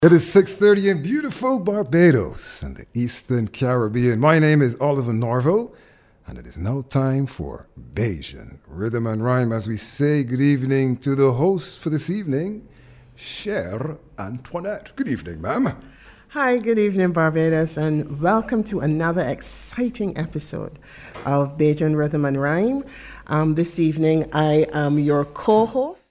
It is 6:30 in beautiful Barbados and the Eastern Caribbean. My name is Oliver Norville, and it is now time for Bajan Rhythm and Rhyme as we say good evening to the host for this evening, Cher Antoinette. Good evening, ma'am. Hi, good evening, Barbados, and welcome to another exciting episode of Bajan Rhythm and Rhyme. This evening, I am your co-host.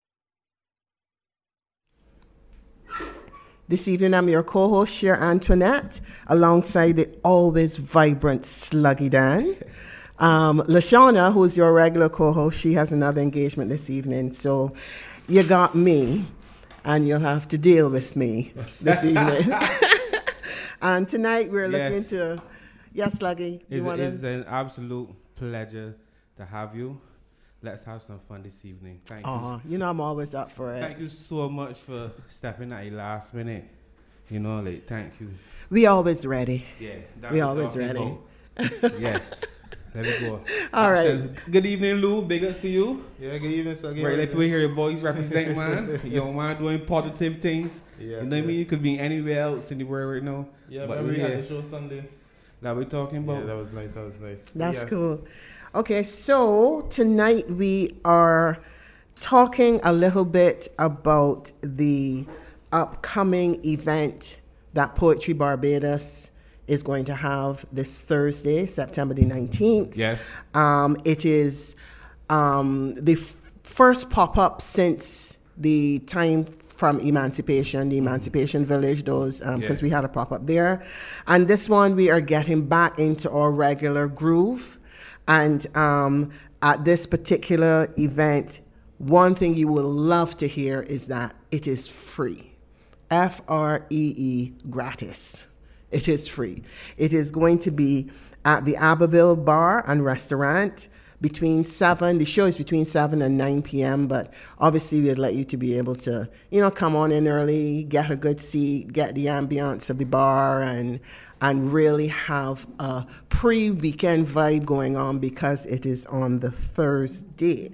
This evening, I'm your co-host, Cher Antoinette, alongside the always vibrant Sluggy Dan. Lashana, who's your regular co-host, she has another engagement this evening, so you got me, and you'll have to deal with me this evening. And tonight, we're looking to... Yes, Sluggy? It's an absolute pleasure to have you. Let's have some fun this evening. Thank you. You know I'm always up for it. Thank you so much for stepping at the last minute. Thank you. We always ready. Yeah. We always ready. Yes. There we go. All right. Good evening, Lou. Big ups to you. Yeah, good evening, sir. Right, let people hear your voice represent, man. Your man doing positive things. Yes, you know what I mean? You could be anywhere else in the world right now. Yeah, but we had the show Sunday. That we're talking about. Yeah, that was nice. That's cool. Okay, so tonight we are talking a little bit about the upcoming event that Poetry Barbados is going to have this Thursday, September the 19th. Yes. It is the first pop-up since the time from Emancipation, the Emancipation Village, because we had a pop-up there. And this one, we are getting back into our regular groove. And at this particular event, one thing you will love to hear is that it is free. Free, gratis. It is free. It is going to be at the Abbeville Bar and Restaurant between 7. The show is between 7 and 9 p.m., but obviously we'd like you to be able to, come on in early, get a good seat, get the ambiance of the bar, and really have a pre-weekend vibe going on because it is on the Thursday.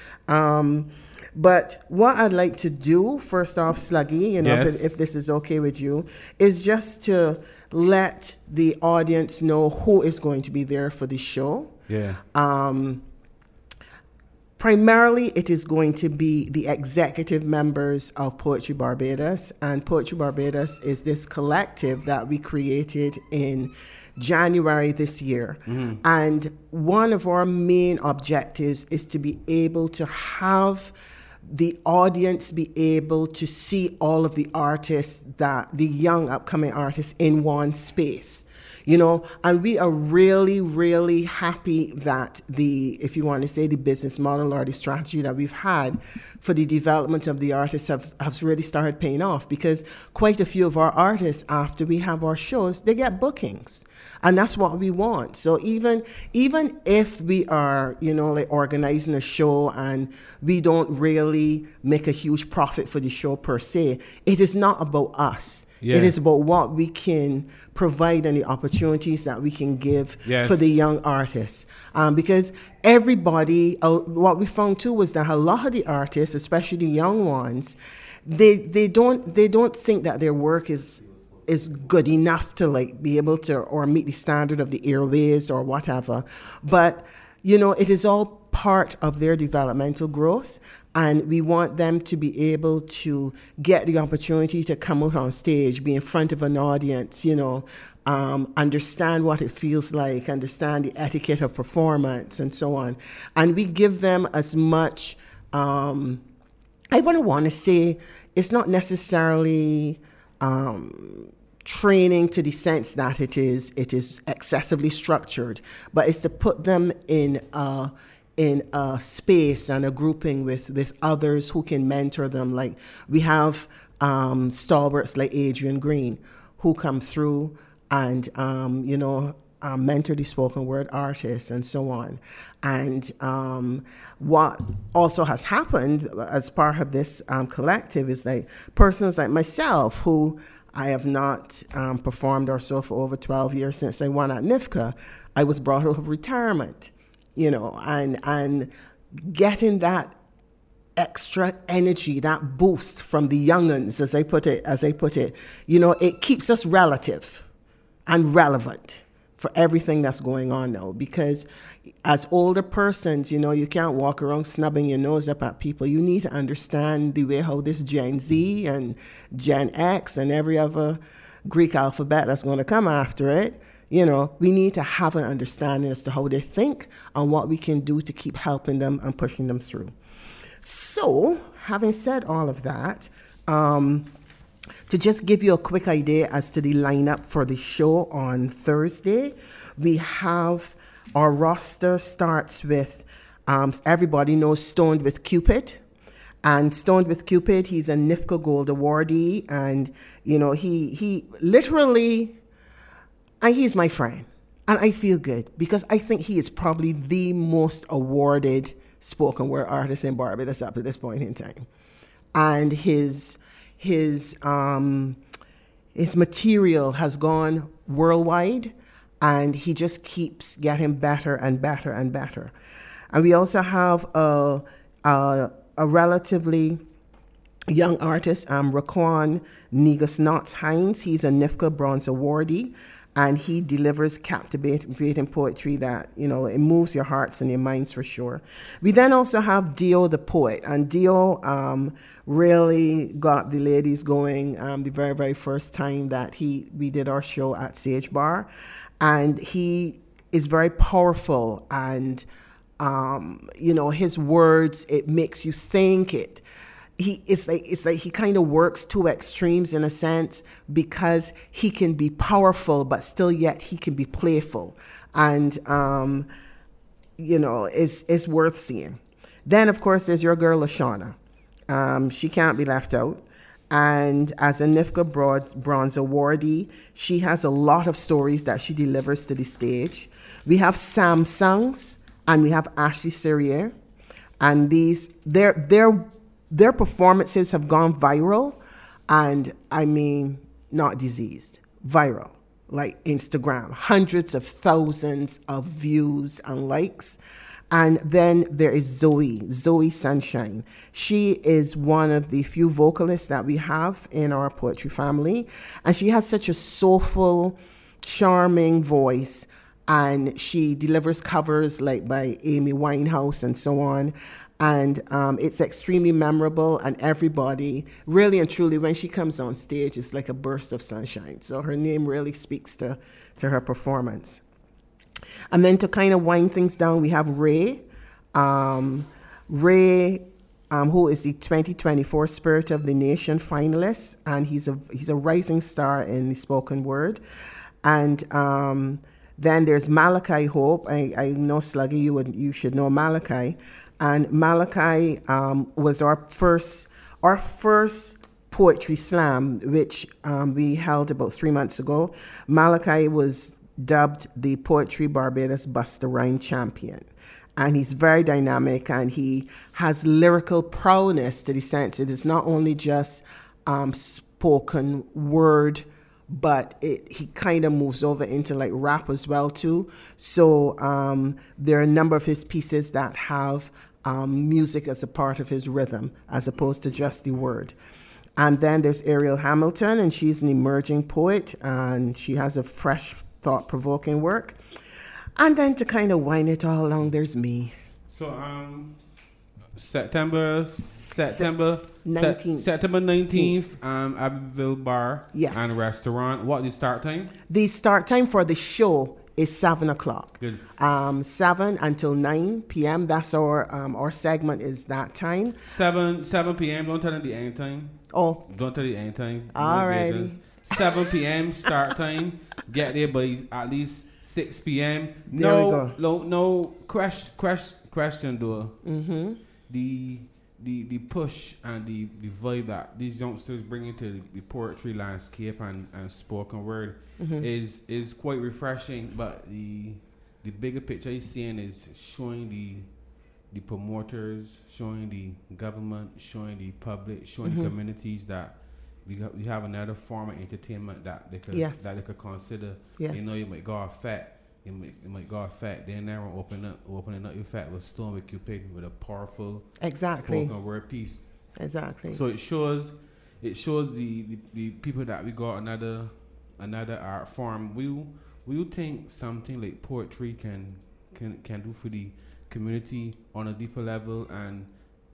But what I'd like to do, first off, Sluggy, if this is okay with you, is just to let the audience know who is going to be there for the show. Yeah. Primarily, it is going to be the executive members of Poetry Barbados. And Poetry Barbados is this collective that we created in January this year. Mm-hmm. And one of our main objectives is to be able to have the audience be able to see all of the artists, the young upcoming artists in one space. And we are really, really happy that if you want to say the business model or the strategy that we've had for the development of the artists has really started paying off, because quite a few of our artists, after we have our shows, they get bookings. And that's what we want. So even if we are, organizing a show and we don't really make a huge profit for the show per se, it is not about us. Yeah. It is about what we can provide and the opportunities that we can give for the young artists. Because everybody, what we found too was that a lot of the artists, especially the young ones, they don't think that their work is good enough to be able to or meet the standard of the airways or whatever. But, it is all part of their developmental growth. And we want them to be able to get the opportunity to come out on stage, be in front of an audience, understand what it feels like, understand the etiquette of performance and so on. And we give them as much, I want to say, it's not necessarily training to the sense that it is excessively structured, but it's to put them in a space and a grouping with others who can mentor them. Like we have stalwarts like Adrian Green who come through and mentor the spoken word artists and so on. And what also has happened as part of this collective is persons like myself who I have not performed or so for over 12 years since I won at NIFCA. I was brought out of retirement, and getting that extra energy, that boost from the young'uns, as I put it, it keeps us relative and relevant for everything that's going on now. Because as older persons, you can't walk around snubbing your nose up at people. You need to understand the way how this Gen Z and Gen X and every other Greek alphabet that's going to come after it, we need to have an understanding as to how they think and what we can do to keep helping them and pushing them through. So, having said all of that, to just give you a quick idea as to the lineup for the show on Thursday, we have our roster starts with, everybody knows Stoned with Cupid. And Stoned with Cupid, he's a NIFCA Gold awardee. And, he literally, and he's my friend. And I feel good because I think he is probably the most awarded spoken word artist in Barbados up to this point in time. And his material has gone worldwide, and he just keeps getting better and better and better. And we also have a relatively young artist, Raquan Negus Knots Hines. He's a NIFCA Bronze awardee, and he delivers captivating poetry that, it moves your hearts and your minds for sure. We then also have Dio the poet, and Dio really got the ladies going the very, very first time that we did our show at Sage Bar. And he is very powerful, and, his words, it makes you think it. It's like he kind of works two extremes in a sense, because he can be powerful, but still yet he can be playful. And, it's worth seeing. Then, of course, there's your girl, Lashana. She can't be left out. And as a NIFCA Bronze awardee, she has a lot of stories that she delivers to the stage. We have Samsungs, and we have Ashley Serrier. And their performances have gone viral, and I mean, not diseased, viral, like Instagram, hundreds of thousands of views and likes. And then there is Zoe Sunshine. She is one of the few vocalists that we have in our poetry family, and she has such a soulful, charming voice, and she delivers covers like by Amy Winehouse and so on. And it's extremely memorable, and everybody, really and truly, when she comes on stage, it's like a burst of sunshine. So her name really speaks to her performance. And then to kind of wind things down, we have Ray. Ray, who is the 2024 Spirit of the Nation finalist, and he's a rising star in the spoken word. And then there's Malachi Hope. I know Sluggy, you should know Malachi. And Malachi was our first poetry slam, which we held about 3 months ago. Malachi was dubbed the Poetry Barbados Buster Rhyme Champion. And he's very dynamic, and he has lyrical prowess to the sense it is not only just spoken word, but he kind of moves over into like rap as well too. So there are a number of his pieces that have music as a part of his rhythm, as opposed to just the word. And then there's Ariel Hamilton, and she's an emerging poet, and she has a fresh, thought-provoking work. And then to kind of wind it all along, there's me. So September 19th. September 19th, Abbeville Bar and Restaurant. What is the start time? The start time for the show is 7:00. Good. 7 until 9 p.m. That's our segment is that time. 7 p.m. Don't tell them the end time. Oh. Don't tell the end time. All righty. 7 p.m. start time. Get there by at least 6 p.m. There we go. No question though. Mm-hmm. The push and the vibe that these youngsters bring into the poetry landscape and spoken word is quite refreshing. But the bigger picture he's seeing is showing the promoters, showing the government, showing the public, showing the communities that we have another form of entertainment that they could that they could consider. Yes. You might go affect it might go fat. Then now opening up your fat with Storm with Cupid with a powerful Exactly. spoken word piece. Exactly. So it shows the people that we got another art form. Will you think something like poetry can do for the community on a deeper level, and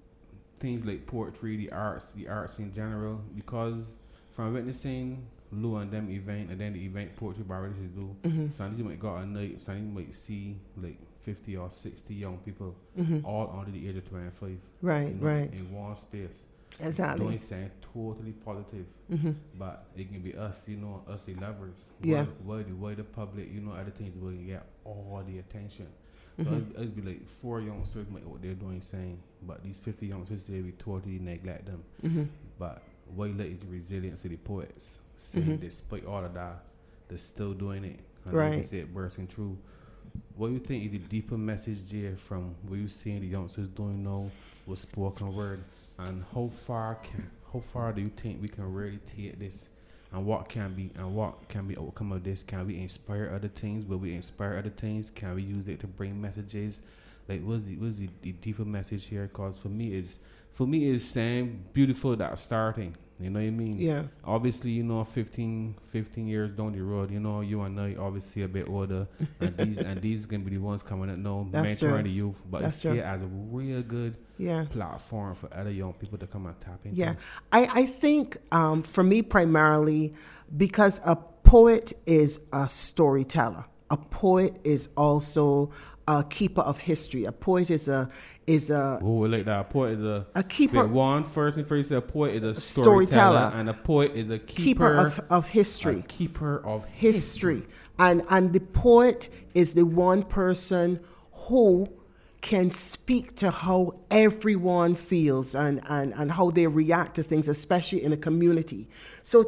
things like poetry, the arts in general? Because from witnessing Lou and them event, and then the event Poetry Barbados do, Sunday you might go a night, Sunday you might see like 50 or 60 young people, all under the age of 25. Right, right. In one space. Exactly. Don't say totally positive, but it can be us, us the lovers. Yeah. Why the public, other things will get all the attention. So it'd be like 4 youngsters might what they're doing saying, but these 50 youngsters, they we totally neglect them. But why let is the resilience of the poets saying despite all of that, they're still doing it. And Right. like you said, bursting through. What do you think is the deeper message there from what you seeing the youngsters doing now with spoken word? And how far do you think we can really take this, and what can be outcome of this? Can we inspire other things? Will we inspire other things? Can we use it to bring messages? Like, what's the deeper message here? Because for me it's saying beautiful that starting. You know what I mean? Yeah. Obviously, 15 years down the road, you and I obviously a bit older, and these gonna be the ones coming up now, That's mentoring true. the youth. But That's I see true. it as a real good Yeah. platform for other young people to come and tap into. Yeah, I think for me primarily, because a poet is a storyteller. A poet is also a keeper of history. A poet is a Oh, like that. A poet is a keeper. wait, one first and first, a poet is a Storyteller. storyteller, and a poet is a keeper of history. A keeper of History. And the poet is the one person who can speak to how everyone feels and how they react to things, especially in a community. So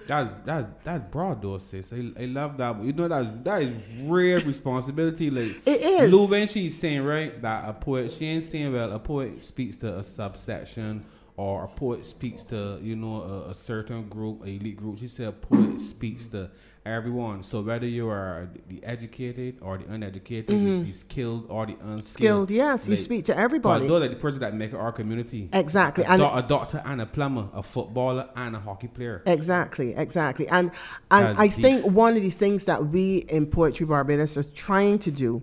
That's broad though, sis. I love that. But that is real responsibility. Like It is. Lou when she's saying right that a poet, she ain't saying well a poet speaks to a subsection, or a poet speaks to a certain group, a elite group. She said a poet speaks to everyone. So whether you are the educated or the uneducated, the skilled or the unskilled. skilled, yes, you speak to everybody. Those are the person that make our community. Exactly. A doctor and a plumber, a footballer and a hockey player. Exactly. And That's I deep. think one of the things that we in Poetry Barbados are trying to do,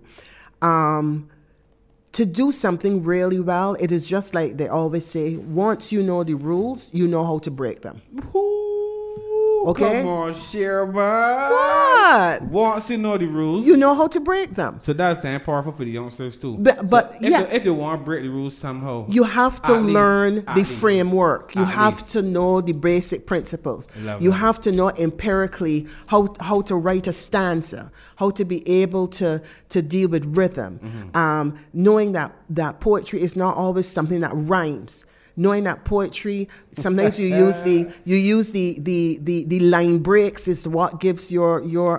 to do something really well, it is just like they always say, once you know the rules, you know how to break them. Okay? Come on, Sherman. What? Once you know the rules, You know how to break them. so that's saying powerful for the youngsters too. But yeah. if you want to break the rules somehow, You have to at least- learn at the least- framework. You at have least. to know the basic principles. Love You that. have to know empirically how to write a stanza, how to be able to deal with rhythm. Mm-hmm. Knowing that poetry is not always something that rhymes. Knowing that poetry, sometimes you use the line breaks is what gives your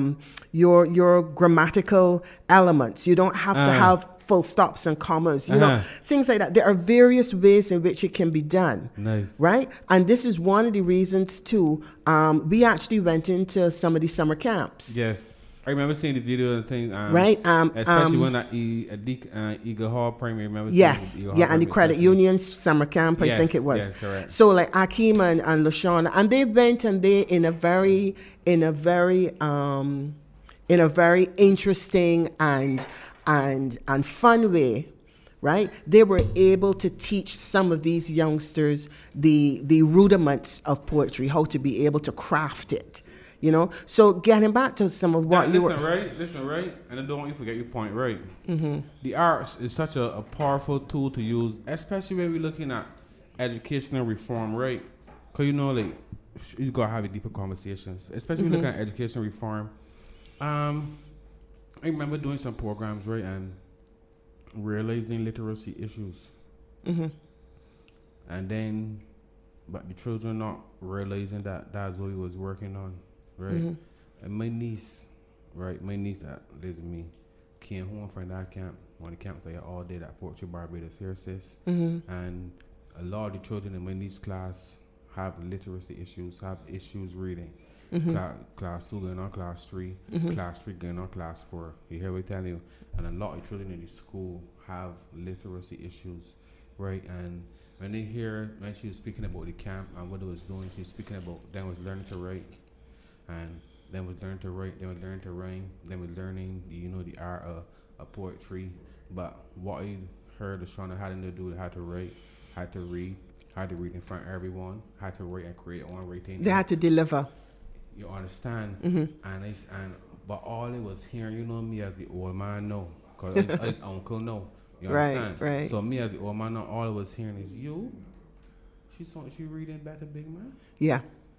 grammatical elements. You don't have to have full stops and commas, things like that. There are various ways in which it can be done. Nice. Right? And this is one of the reasons too. We actually went into some of the summer camps. yes. I remember seeing the video and things, Right, especially when at Eagle Hall Primary. Remember Yes, seeing Eagle Hall yeah, and the Primary credit especially. union's summer camp, I Yes, think it was. yes, correct. So like Akeem and LaShawn, and they went and they in a very interesting and fun way, right? They were able to teach some of these youngsters the rudiments of poetry, how to be able to craft it. So getting back to some of what Listen, right, and I don't want you to forget your point, right? Mm-hmm. The arts is such a powerful tool to use, especially when we're looking at educational reform, right? Because you gotta have deeper conversations, especially when looking at educational reform. I remember doing some programs, right, and realizing literacy issues, and then, but the children not realizing that's what we was working on. Right, and my niece that lives with me came home from that camp. One of the camps there all day at Poetry Barbados here, sis. And a lot of the children in my niece's class have literacy issues, have issues reading. Class 2 going on class 3, class 3 going on class 4. You hear what I tell you? And a lot of children in the school have literacy issues, right? And when she was speaking about the camp and what it was doing, she was speaking about them was learning to write, and then was learning to write, then was learning to rhyme, then was learning the art of poetry. But what I heard was trying to how to do, how to write, how to read in front of everyone, how to write and create on writing. They had to deliver. You understand? But all it was hearing, me as the old man know, cause I uncle know. You understand? Right. So me as the old man know, all I was hearing is she reading better, big man. Yeah.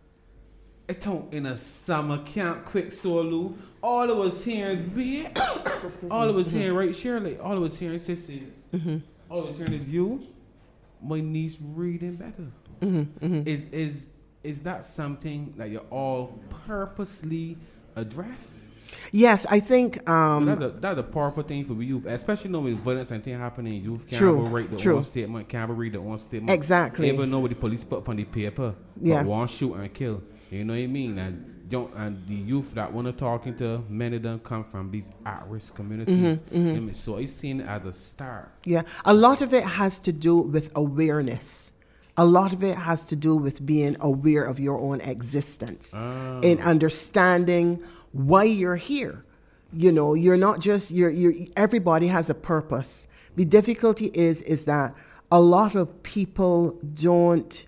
It in a summer camp, quick solo. All I was hearing, all I was hearing, right, Shirley. All I was hearing, sisters. All I was hearing is my niece reading better. Is that something that you all purposely address? Yes, I think that's a powerful thing for youth, especially when violence and things happening in youth. Can't write their own statement, can't read their own statement. Exactly. Even know what the police put up on the paper. Yeah. But won't shoot and kill. You know what I mean? And the youth that want to talking to, many of them come from these at-risk communities. So it's seen as a start. Yeah, a lot of it has to do with awareness. A lot of it has to do with being aware of your own existence and understanding why you're here. You're not just everybody has a purpose. The difficulty is that a lot of people don't,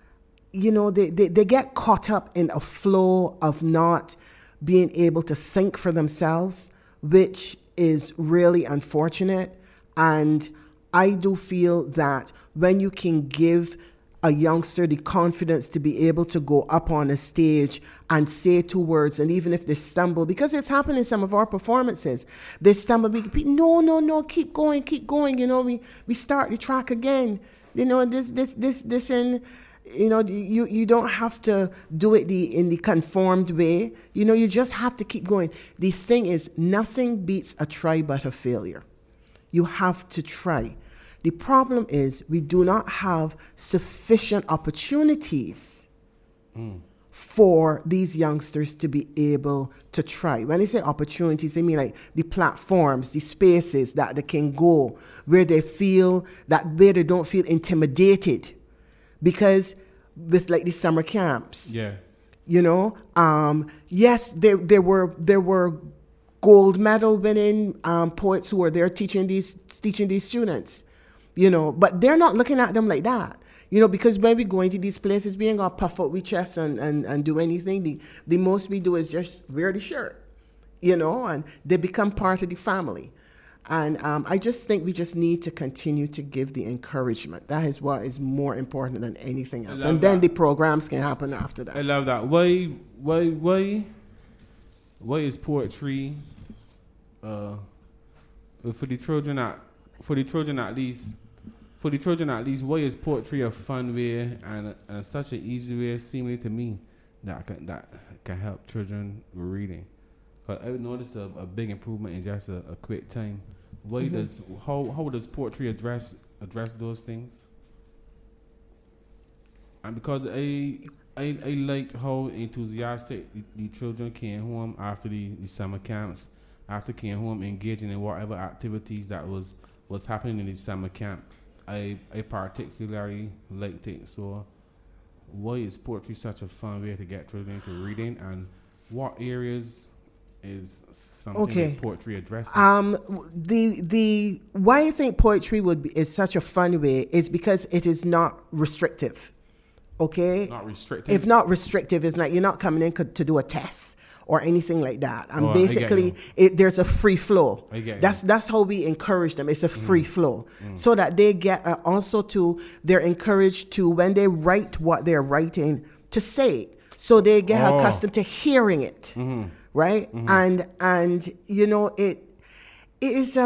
they get caught up in a flow of not being able to think for themselves, which is really unfortunate. And I do feel that when you can give a youngster the confidence to be able to go up on a stage and say 2 words, and even if they stumble, because it's happened in some of our performances, they stumble, no, keep going, we start the track again, this and you don't have to do it in the conformed way, you just have to keep going. The thing is, nothing beats a try but a failure. You have to try. The problem is we do not have sufficient opportunities for these youngsters to be able to try. When I say opportunities, I mean like the platforms, the spaces that they can go where they don't feel intimidated. Because with like the summer camps, yes, there were gold medal winning poets who were there teaching these students. But they're not looking at them like that, because when we go into these places, we ain't gonna puff out we chest and do anything. The most we do is just wear the shirt, and they become part of the family. And I just think we just need to continue to give the encouragement. That is what is more important than anything else. And then the programs can happen after that. I love that. Why is poetry for the children at least? For the children at least, why is poetry a fun way and such an easy way, seemingly to me, that can help children with reading? Because I noticed a big improvement in just a quick time. How does poetry address those things? And because I liked how enthusiastic the children came home after the summer camps, after came home engaging in whatever activities that was happening in the summer camp. I particularly liked it. So why is poetry such a fun way to get children into reading, and what areas is something that poetry addresses? The why I think poetry is such a fun way is because it is not restrictive. Okay? Not restrictive. If not restrictive, it's not, you're not coming in to do a test or anything like that. And basically, there's a free flow. That's how we encourage them. It's a free flow. So that they get they're encouraged to, when they write what they're writing, to say it. So they get accustomed to hearing it. Right? And it is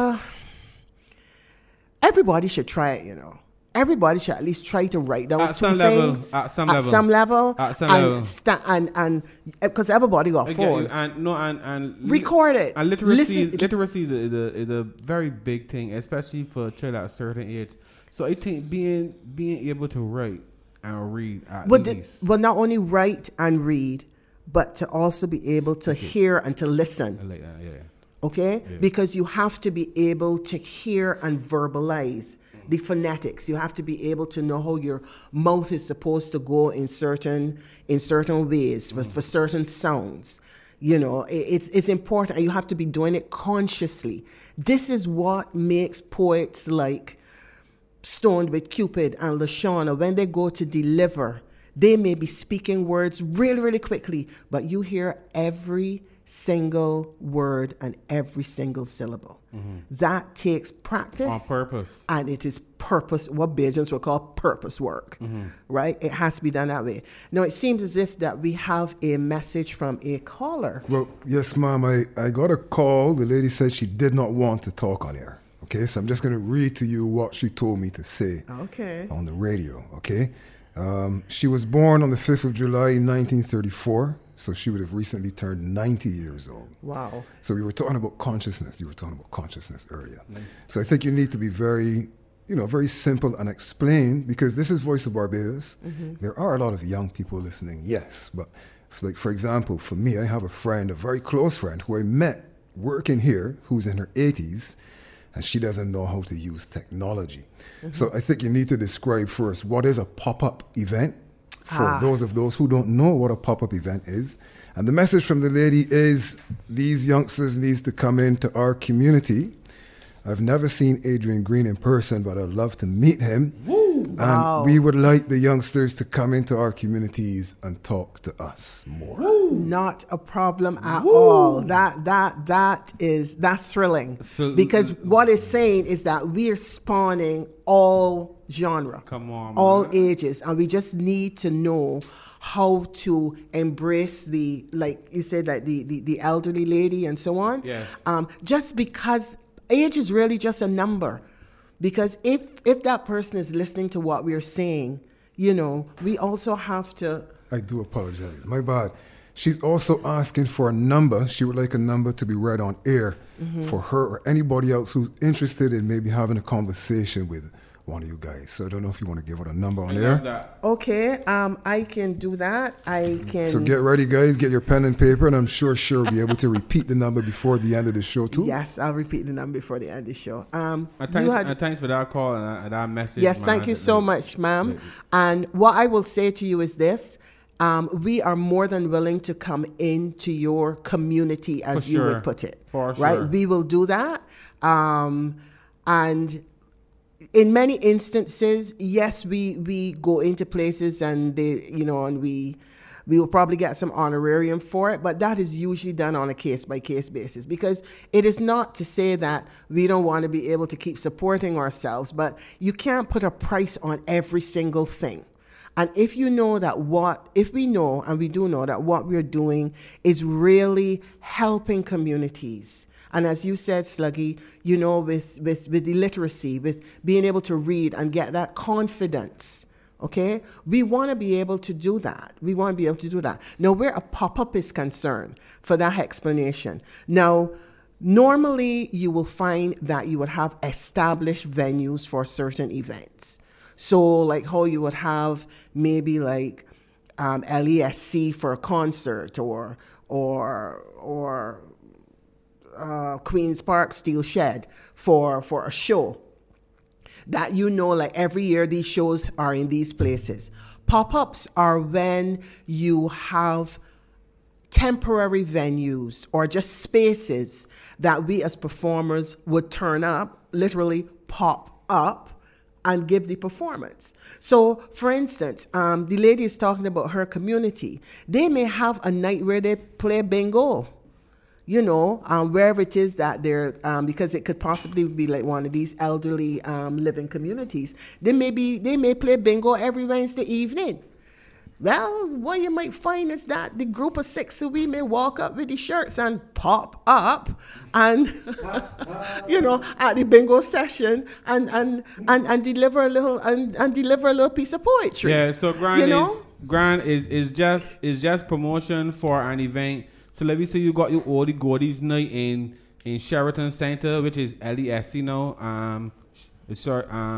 everybody should try it, Everybody should at least try to write down two things at some level, and because everybody got phone and record it. And literacy is a very big thing, especially for a child at a certain age. So I think being able to write and read at least. But not only write and read, but to also be able to hear and to listen. I like that, yeah. Okay? Yeah. Because you have to be able to hear and verbalize the phonetics. You have to be able to know how your mouth is supposed to go in certain ways for certain sounds. You know, it's important, and you have to be doing it consciously. This is what makes poets like Stoned with Cupid and LaShawna, when they go to deliver, they may be speaking words really, really quickly, but you hear every single word and every single syllable. That takes practice. On purpose. And it is purpose, what Bajans would call purpose work, right? It has to be done that way. Now, it seems as if that we have a message from a caller. Well, yes, ma'am. I got a call. The lady said she did not want to talk on air. Okay, so I'm just going to read to you what she told me to say on the radio, okay? She was born on the 5th of July, 1934, so she would have recently turned 90 years old. Wow. So we were talking about consciousness. You were talking about consciousness earlier. So I think you need to be very simple and explain, because this is Voice of Barbados. There are a lot of young people listening, yes, but for example, for me, I have a friend, a very close friend, who I met working here, who's in her 80s, and she doesn't know how to use technology. So I think you need to describe first, what is a pop-up event for those who don't know what a pop-up event is. And the message from the lady is, these youngsters needs to come into our community. I've never seen Adrian Green in person, but I'd love to meet him. And we would like the youngsters to come into our communities and talk to us more. Not a problem at all. That's thrilling. Because what it's saying is that we are spawning all genre. Come on, all man. ages. And we just need to know how to embrace the, like you said, like the elderly lady and so on. Yes. Just because age is really just a number. Because if that person is listening to what we're saying, you know, we also have to... I do apologize. My bad. She's also asking for a number. She would like a number to be read on air for her or anybody else who's interested in maybe having a conversation with one of you guys. So I don't know if you want to give her a number on air. Okay, I can do that. I can. So get ready, guys. Get your pen and paper, and I'm sure she'll be able to repeat the number before the end of the show too. Yes, I'll repeat the number before the end of the show. Thanks for that call and that message. Yes, thank you so much, ma'am. And what I will say to you is this. We are more than willing to come into your community, as you would put it. For sure. Right? We will do that. And in many instances, yes, we go into places and we will probably get some honorarium for it, but that is usually done on a case-by-case basis, because it is not to say that we don't want to be able to keep supporting ourselves, but you can't put a price on every single thing. And if we know and we do know that what we're doing is really helping communities. And as you said, Sluggy, you know, with the literacy, with being able to read and get that confidence, okay? We want to be able to do that. Now, where a pop-up is concerned, for that explanation. Now, normally you will find that you would have established venues for certain events. So like how you would have maybe like LESC for a concert or Queen's Park Steel Shed for a show. That, you know, like every year these shows are in these places. Pop-ups are when you have temporary venues or just spaces that we as performers would turn up, literally pop up, and give the performance. So, for instance, the lady is talking about her community. They may have a night where they play bingo, you know, wherever it is that they're, because it could possibly be like one of these elderly living communities. They may play bingo every Wednesday evening. Well, what you might find is that the group of six of we may walk up with the shirts and pop up and, you know, at the bingo session and deliver a little piece of poetry. Yeah, so Grand is just promotion for an event. So let me say you got your all the goodies night in Sheraton Center, which is LESC now.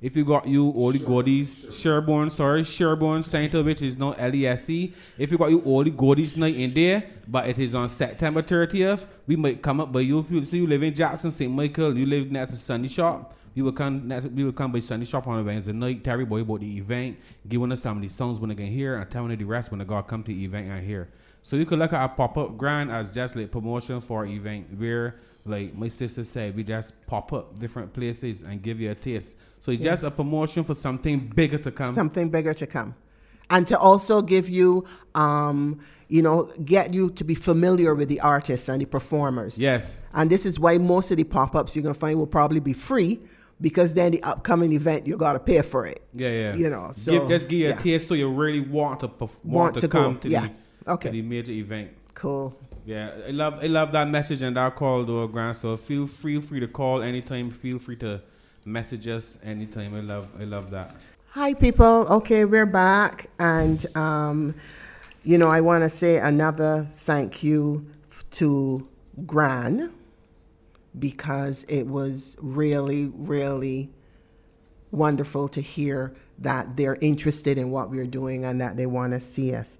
If you got you all the goodies, Sherborne, Center, which is no LESC. If you got you all the goodies night in there, but it is on September 30th, we might come up by you. If you see you live in Jackson, St. Michael, you live next to Sunday Shop. We will come by Sunday Shop on a Wednesday night. Tell everybody about the event, giving us some of the songs when they can hear, and telling the rest when they got come to the event and hear. So you could look at a pop-up grant as just like promotion for an event where, like my sister said, we just pop up different places and give you a taste. So it's just a promotion for something bigger to come. Something bigger to come. And to also give you, get you to be familiar with the artists and the performers. Yes. And this is why most of the pop-ups you're going to find will probably be free, because then the upcoming event, you got to pay for it. Yeah. So give you a taste so you really want to come to the major event. Cool. Yeah, I love that message and that call, though, Grant. So feel free to call anytime. Feel free to message us anytime. I love that. Hi, people. Okay, we're back. And, I want to say another thank you to Gran, because it was really, really wonderful to hear that they're interested in what we're doing and that they want to see us.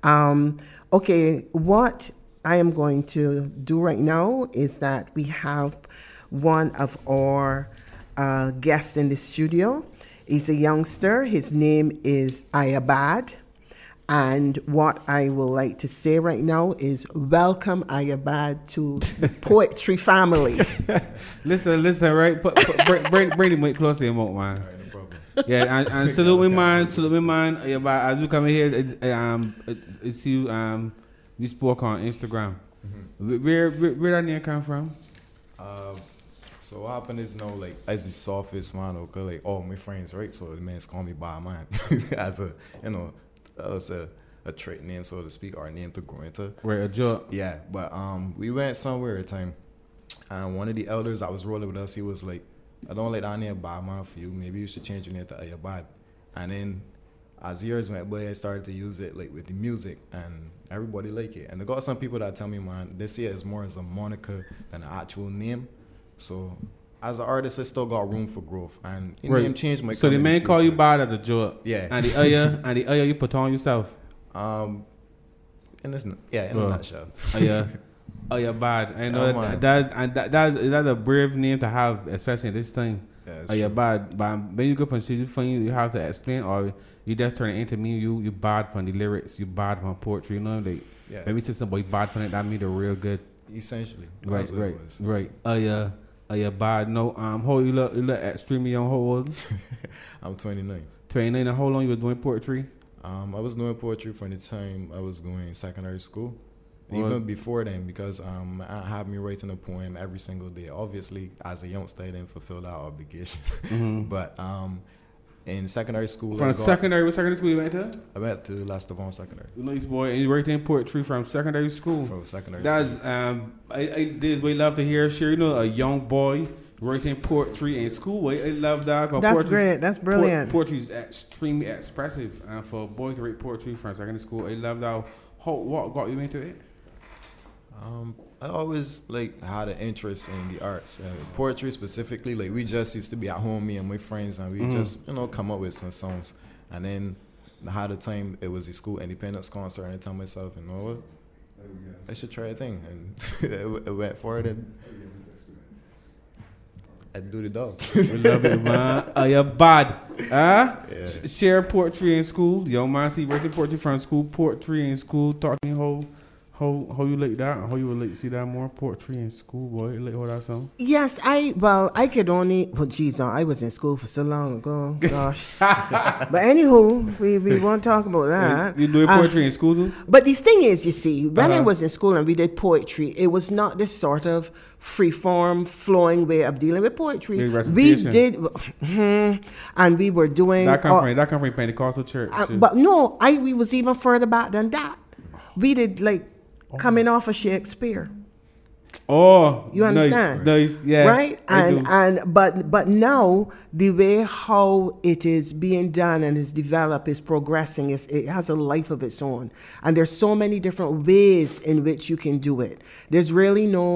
What I am going to do right now is that we have one of our guests in the studio. He's a youngster. His name is Ayabad. And what I would like to say right now is welcome Ayabad to the Poetry family. Listen, right? Bring the mic close to him, man. All right, no problem. Yeah, and salute me, man. Ayabad, as you come here, it's you. We spoke on Instagram. Mm-hmm. Where that name come from? So what happened is, as the softest man, okay, like all my friends, right? So the man's call me by mine as a, that was a trait name, so to speak, our name to grow into. Right, a job. Yeah, but we went somewhere at a time, and one of the elders that was rolling with us, he was like, I don't like that name by mine for you. Maybe you should change your name to Ayabad. And then as years went by, I started to use it like with the music, and everybody like it. And I got some people that tell me, man, they see it as more as a moniker than an actual name. So as an artist, I still got room for growth, and the name change might. So the man call you bad as a joke. Yeah. And the Aya you put on yourself. In a nutshell. Aya bad. I know that's a brave name to have, especially in this time. Yeah, Aya bad. But when you go from city funny, you have to explain, or you just turn it into me. You bad from the lyrics. You bad from poetry. Maybe say somebody bad from it. That mean they're real good. Essentially. Right. Aya bad. No. How you look extremely young. How old? I'm 29. 29. And how long you were doing poetry? I was doing poetry from the time I was going secondary school. Even before then, because I had me writing a poem every single day. Obviously, as a youngster, I didn't fulfill that obligation. Mm-hmm. But in secondary school, what secondary school you went to? I went to Las Devon Secondary. Nice boy, and you writing poetry from secondary school. From secondary school. That's this we love to hear. Sure, a young boy writing poetry in school. I love that. That's poetry, great. That's brilliant. Poetry is extremely expressive, and for a boy to write poetry from secondary school, I love that. What got you into it? I always had an interest in the arts, poetry specifically. We just used to be at home, me and my friends, and we just come up with some songs. And then I had a time, it was the school independence concert, and I told myself, you know what, I should try a thing, and it went for it. And I do the dog. We love it, man. You're bad. Yeah. Share poetry in school. Yo, man, see writing poetry from school, poetry in school. Talk to me how you like that? How you would like to see that more poetry in school, boy? You like all that song? Yes, I could only. Well, geez, no, I was in school for so long ago. Gosh. But anywho, we won't talk about that. You doing poetry in school too? But the thing is, you see, when I was in school and we did poetry, it was not this sort of free-form, flowing way of dealing with poetry. We did, and we were doing. That come from Pentecostal church. But no, we was even further back than that. We did coming off of Shakespeare. Oh, you understand? Nice, yeah. Right? But now the way how it is being done and is developed is progressing. It has a life of its own, and there's so many different ways in which you can do it. There's really no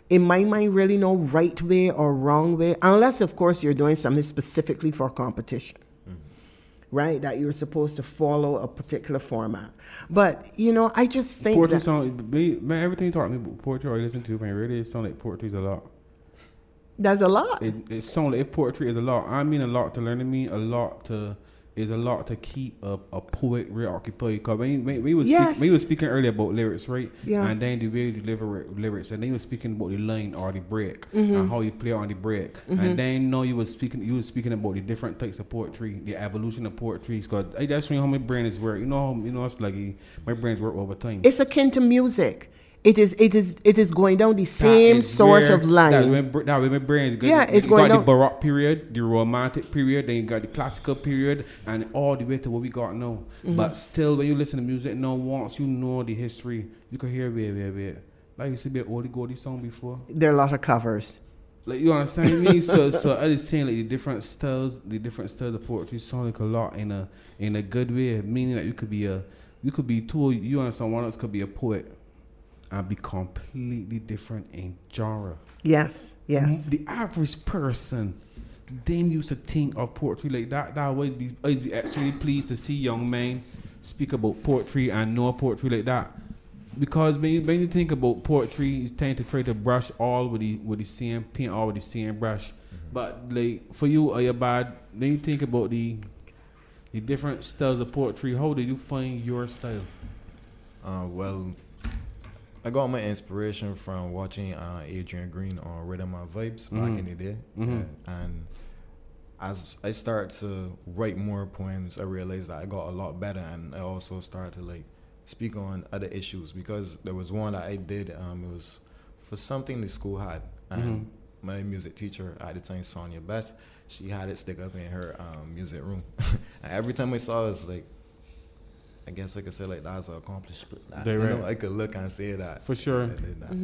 in my mind, really no right way or wrong way, unless, of course, you're doing something specifically for competition, right? That you're supposed to follow a particular format. But, you know, I just think Poetry that... man, everything you taught me about poetry I listen to, man, really, it sounds like poetry is a lot. There's a lot. It sounds like if poetry is a lot, I mean a lot to learn to me, a lot to keep a poet reoccupied. Because we was speaking earlier about lyrics, right? Yeah. And then the way you deliver lyrics, and then you were speaking about the line or the break, and how you play on the break. And then you was speaking about the different types of poetry, the evolution of poetry. Because that's how my brain is work. You know, it's like my brain's work over time. It's akin to music. It is going down the same sort of line. That way my brain is good. Yeah, it's you going got down the Baroque period, the Romantic period, then you got the Classical period, and all the way to what we got now. But still, when you listen to music now, once you know the history, you can hear wait. Like you used to be an oldie goldie song before. There are a lot of covers. Like, you understand me? So I was saying like the different styles of poetry sound like a lot in a good way, meaning that you could be two. You understand? One of us could be a poet and be completely different in genre. Yes. The average person didn't used to think of poetry like that. That always be extremely pleased to see young men speak about poetry and know poetry like that. Because when you think about poetry, you tend to try to brush all with the same paint, all with the same brush. But like for you, are you bad? Then you think about the different styles of poetry. How did you find your style? Well, I got my inspiration from watching Adrian Green on Rhythm and Vibes back in the day. And as I started to write more poems, I realized that I got a lot better, and I also started to like speak on other issues, because there was one that I did, it was for something the school had, and my music teacher at the time, Sonia Best, she had it stick up in her music room. And every time I saw it, it's like, I guess I could say like that's an accomplishment. I could look and say that. For sure. I did that.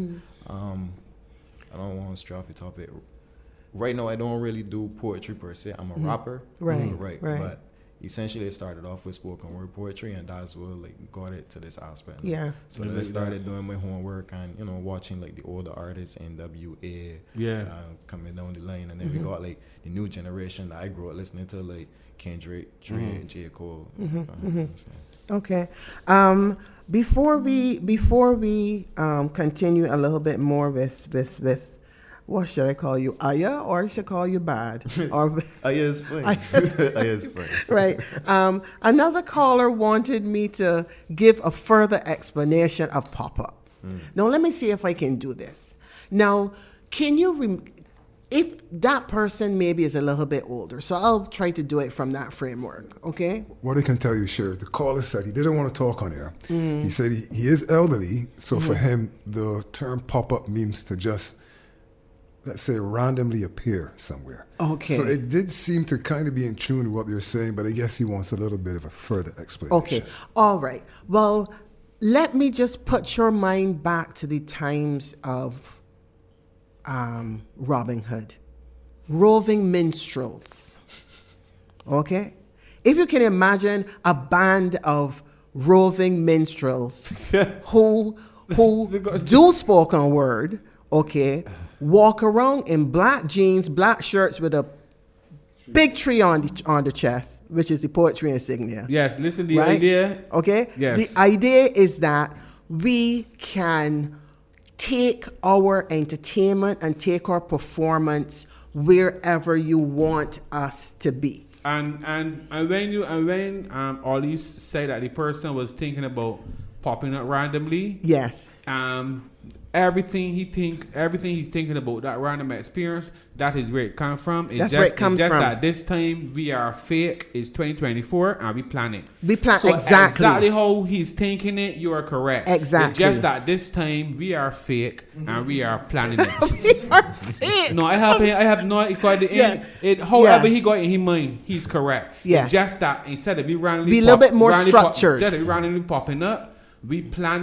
I don't want to stray off the topic. Right now, I don't really do poetry per se. I'm a rapper. Right. But essentially, it started off with spoken word poetry, and that's what like got it to this aspect. Yeah. So then I started doing my homework and watching like the older artists, NWA, coming down the line, and then we got like the new generation that I grew up listening to, like Kendrick, Dre, J. Cole. Okay. Before we continue a little bit more with what should I call you, Aya, or I should call you Bad? Or Aya is fine. Aya is fine. Right. Another caller wanted me to give a further explanation of pop-up. Now let me see if I can do this. Now, can you? If that person maybe is a little bit older, so I'll try to do it from that framework, okay? What I can tell you, Sheriff, the caller said he didn't want to talk on air. He said he is elderly, so for him, the term pop-up means to just, let's say, randomly appear somewhere. Okay. So it did seem to kind of be in tune with what you're saying, but I guess he wants a little bit of a further explanation. Okay. All right. Well, let me just put your mind back to the times of Robin Hood, roving minstrels. Okay, if you can imagine a band of roving minstrels who do spoken word, okay, walk around in black jeans, black shirts with a big tree on the chest, which is the poetry insignia. Yes, listen, the idea. Okay, yes. The idea is that we can take our entertainment and take our performance wherever you want us to be. And when Ollie said that the person was thinking about popping up randomly, yes, everything he's thinking about that random experience, that is where it comes from. That's where it comes from. That this time we are fake. It's 2024 and we plan it. So exactly how he's thinking it. You are correct. Exactly. It's just that this time we are fake and we are planning it. We are fake. No, I have no. It's quite the end. However he got in his mind, he's correct. Yeah. It's just that instead of we randomly be a little bit more structured. Instead of we randomly popping up, we plan it.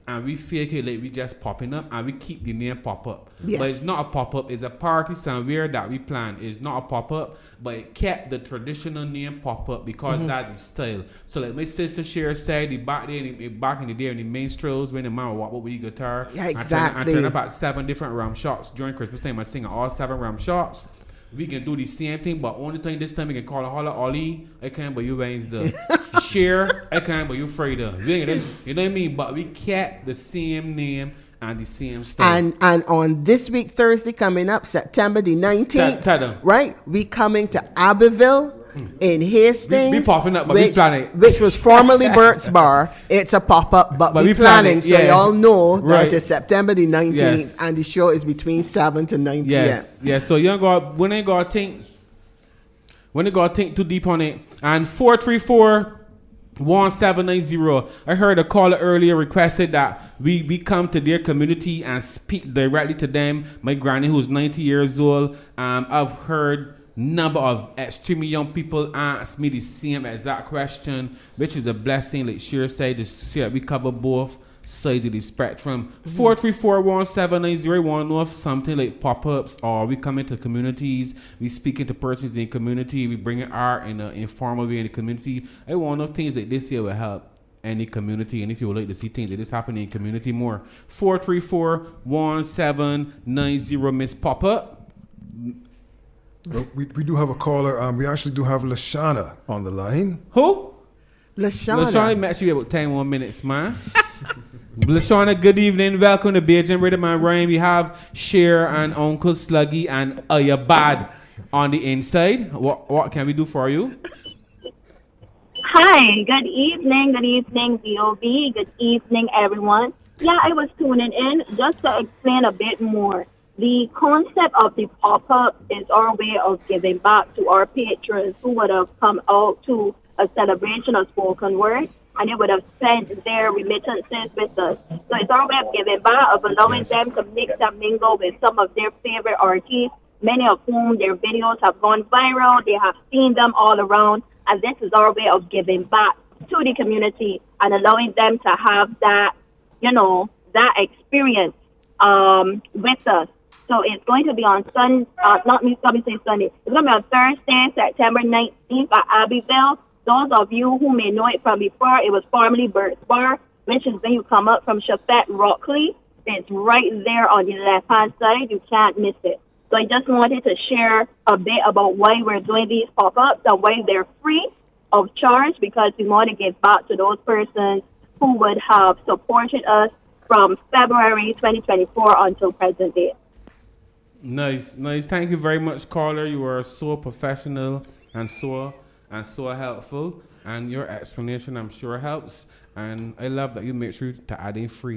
and we fake it like we just popping up, and we keep the name pop up. Yes. But it's not a pop up. It's a party somewhere that we plan. It's not a pop up, but it kept the traditional name pop up because that is style. So like my sister Cher said, back in the day, in the minstrels when the man would walk up with the guitar, Yeah, exactly. I turn about 7 different rum shots during Christmas time. I sing all 7 rum shots. We can do the same thing, but only thing this time we can call it Holla Ollie. I can't, but you Wednesday. Share, I can't, but you Friday. You know what I mean? But we kept the same name and the same stuff. And on this week, Thursday coming up, September the 19th, Tell them. right? We coming to Abbeville in Hastings. We popping up, but we planning. Which was formerly Bert's Bar. It's a pop-up, but we planning. So yeah. y'all know Right. that it's September the 19th, Yes. and the show is between 7 to 9 Yes, yes. So you got when they got think too deep on it. And 434-1790. I heard a caller earlier requested that we come to their community and speak directly to them. My granny, who's 90 years old, I've heard number of extremely young people ask me the same exact question, which is a blessing. Like Cher said, to see that we cover both sides of the spectrum. 434-1790. Want to know if something like pop-ups, or we come into communities, we speaking to persons in the community, we bring art in an informal way in the community. I want to know if things like this here will help any community, and if you would like to see things like this happen in the community more. 434-1790. Miss Pop-Up. Well, we do have a caller. We actually do have Lashana on the line. Who? Lashana. Lashana, met you about 10 more minutes, man. Lashana, good evening. Welcome to Beijing Rhythm and Rhyme. We have Cher and Uncle Sluggy and Ayabad on the inside. What can we do for you? Hi, good evening, VOB. Good evening, everyone. Yeah, I was tuning in just to explain a bit more. The concept of the pop-up is our way of giving back to our patrons who would have come out to a celebration of spoken word, and they would have sent their remittances with us. So it's our way of giving back, of allowing them to mix and mingle with some of their favorite artists, many of whom their videos have gone viral. They have seen them all around, and this is our way of giving back to the community and allowing them to have that, that experience with us. So it's going to be on Sunday. It's going to be on Thursday, September 19th at Abbeville. Those of you who may know it from before, it was formerly Bert's Bar, which is when you come up from Chafet Rockley. It's right there on the left-hand side. You can't miss it. So I just wanted to share a bit about why we're doing these pop-ups and why they're free of charge, because we want to give back to those persons who would have supported us from February 2024 until present day. Nice. Thank you very much, caller. You are so professional and so helpful, and your explanation, I'm sure, helps. And I love that you make sure to add in free.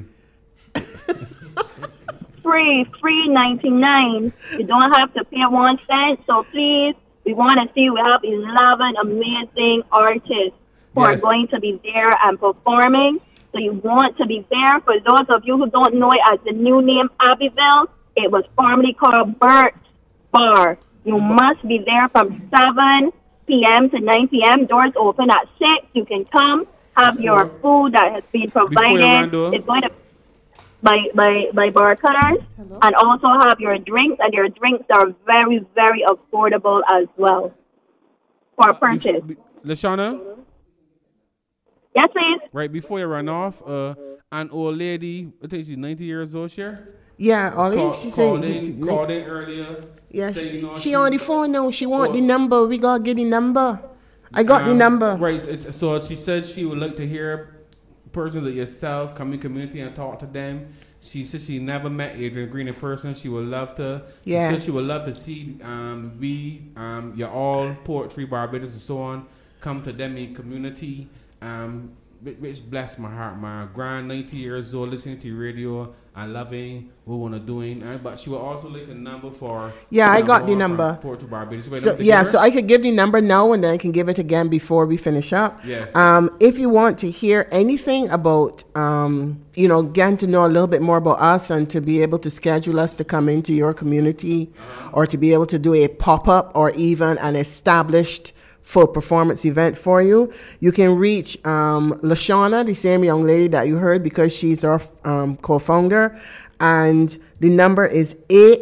Free 99. You don't have to pay 1 cent. So please, we want to see we have 11 amazing artists who are going to be there and performing. So you want to be there. For those of you who don't know it as the new name Abbeville, it was formerly called Bert's Bar. You must be there from 7 p.m. to 9 p.m. Doors open at 6. You can come, have your food that has been provided. It's going to by bar cutters. Hello? And also have your drinks, and your drinks are very, very affordable as well for purchase. Lashana? Yes, please. Right before you run off, an old lady, I think she's 90 years old, Cher? Yeah, she called in earlier. Yeah, she on the phone now. She want the number. We gotta get the number. I got the number. Right. So she said she would like to hear persons like yourself come in community and talk to them. She said she never met Adrian Green in person. She would love to. Yeah. She said she would love to see your all Poetry Barbados and so on come to them in community. Which blessed my heart. My grand 90 years old, listening to radio and loving what we're doing. But she will also like a number for. Yeah, I got the number. Poetry Barbados. So I could give the number now, and then I can give it again before we finish up. Yes. If you want to hear anything about, getting to know a little bit more about us and to be able to schedule us to come into your community, or to be able to do a pop-up or even an established full performance event for you. You can reach Lashana, the same young lady that you heard, because she's our co-founder. And the number is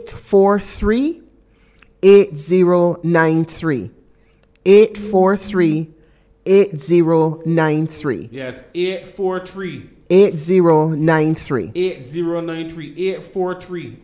843-8093. 843-8093. Yes, 843. 8093. 8093. 843.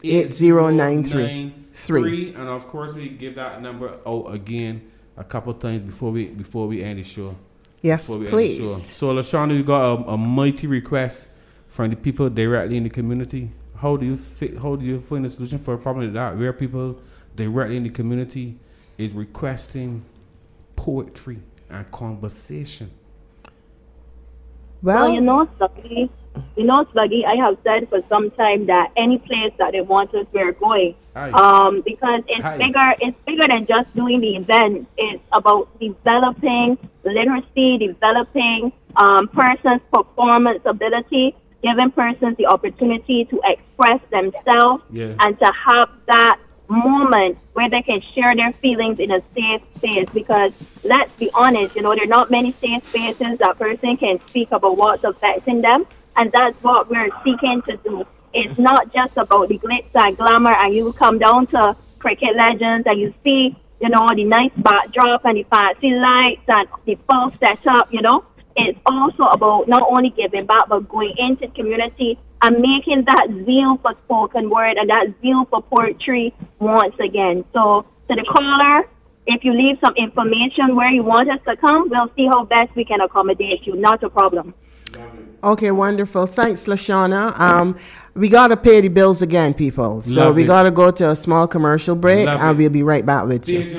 8093. And of course, we give that number out again a couple times before we end the show. Yes, please. So, Lashana, we got a mighty request from the people directly in the community. How do you find a solution for a problem like that, where people directly in the community is requesting poetry and conversation? Well, Sluggy, I have said for some time that any place that they want us, we're going. Because it's bigger than just doing the event. It's about developing literacy, developing persons' performance ability, giving persons the opportunity to express themselves and to have that moment where they can share their feelings in a safe space. Because let's be honest, there are not many safe spaces that person can speak about what's affecting them, and that's what we're seeking to do. It's not just about the glitz and glamour, and you come down to Cricket Legends and you see the nice backdrop and the fancy lights and the full setup. It's also about not only giving back, but going into the community and making that zeal for spoken word and that zeal for poetry once again. So, to the caller, if you leave some information where you want us to come, we'll see how best we can accommodate you. Not a problem. Okay, wonderful. Thanks, Lashana. We got to pay the bills again, people. So we got to go to a small commercial break, and we'll be right back with you.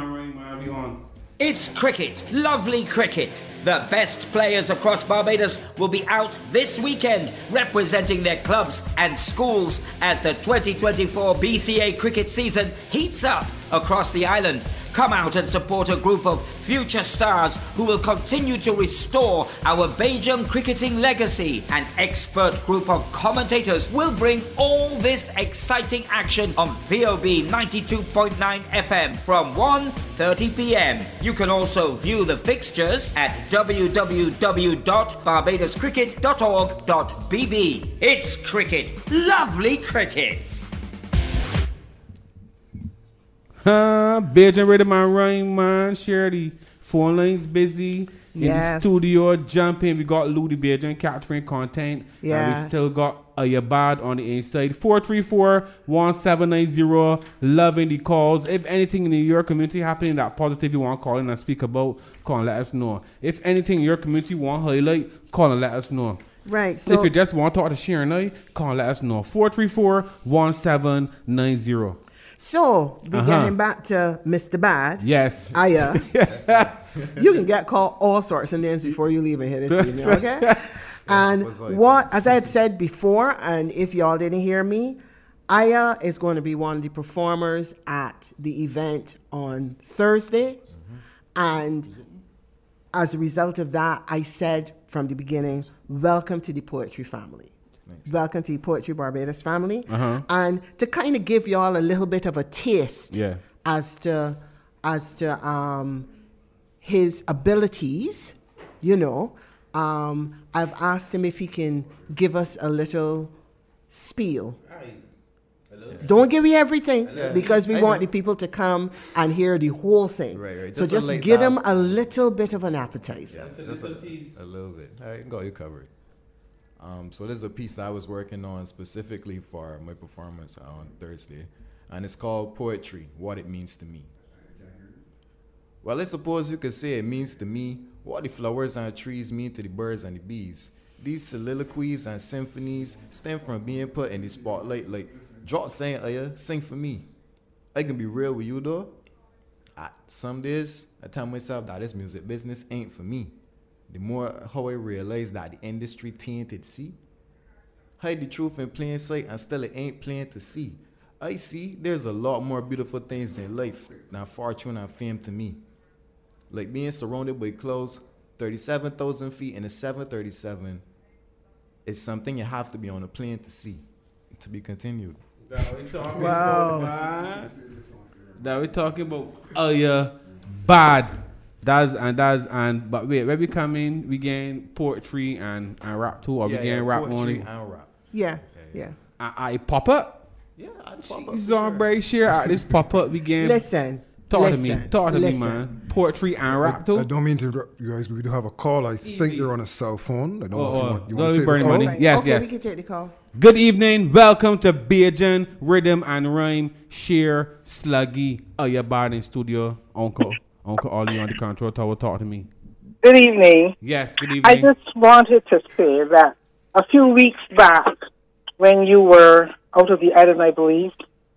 It's cricket, lovely cricket. The best players across Barbados will be out this weekend representing their clubs and schools as the 2024 BCA cricket season heats up across the island. Come out and support a group of future stars who will continue to restore our Bajan cricketing legacy. An expert group of commentators will bring all this exciting action on VOB 92.9 FM from 1:30 p.m. You can also view the fixtures at www.barbadoscricket.org.bb. It's cricket, lovely cricket. Bajan Rhythm and Rhyme, man. Share the phone lines busy. In the studio, jumping. We got Lou the Bajan capturing content. And we still got Ayabad on the inside. 434-1790. Loving the calls. If anything in your community happening that positive you want to call in and speak about, call and let us know. If anything in your community you want to highlight, call and let us know. Right. So if you just want to talk to Sharon, call and let us know. 434-1790. So, we're getting back to Mr. Bad. Yes. Aya. You can get called all sorts of names before you leave here this evening, okay? And as I had said before, and if y'all didn't hear me, Aya is going to be one of the performers at the event on Thursday. And as a result of that, I said from the beginning, welcome to the poetry family. Thanks. Welcome to the Poetry Barbados family. And to kind of give y'all a little bit of a taste as to his abilities, I've asked him if he can give us a little spiel. Don't give me everything because we want the people to come and hear the whole thing. Right. So just give them a little bit of an appetizer. Just a little bit. All right, got you covered. So there's a piece that I was working on specifically for my performance on Thursday, and it's called Poetry, What It Means to Me. Well, I suppose you could say it means to me what the flowers and trees mean to the birds and the bees. These soliloquies and symphonies stem from being put in the spotlight, like drop saying, sing for me. I can be real with you though. Some days I tell myself that this music business ain't for me. The more how I realize that the industry tainted see. Hide the truth in plain sight and still it ain't plain to see. I see there's a lot more beautiful things in life than fortune and fame to me. Like being surrounded by clouds 37,000 feet in a 737 is something you have to be on a plane to see. To be continued. Wow. That we're talking about Bad. But wait, when we come in, we gain poetry and rap too, or we gain rap poetry only. and rap. Yeah. I pop up. Yeah, I'd pop up. She's on break share at this pop up. We gain. Listen. Talk to me, man. Poetry and rap too. I don't mean to interrupt you guys, but we do have a call. I think they're on a cell phone. I don't know if you want to take the call. Money. Yes, okay, yes. we can take the call. Good evening. Welcome to Bajan Rhythm and Rhyme. Share Sluggy. Your body in studio. Uncle Ollie on the control tower. Talk to me. Good evening. Yes, good evening. I just wanted to say that a few weeks back, when you were out of the island, I believe,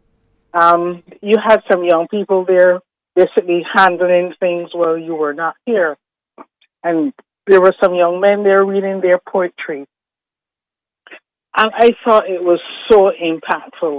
you had some young people there basically handling things while you were not here. And there were some young men there reading their poetry. And I thought it was so impactful,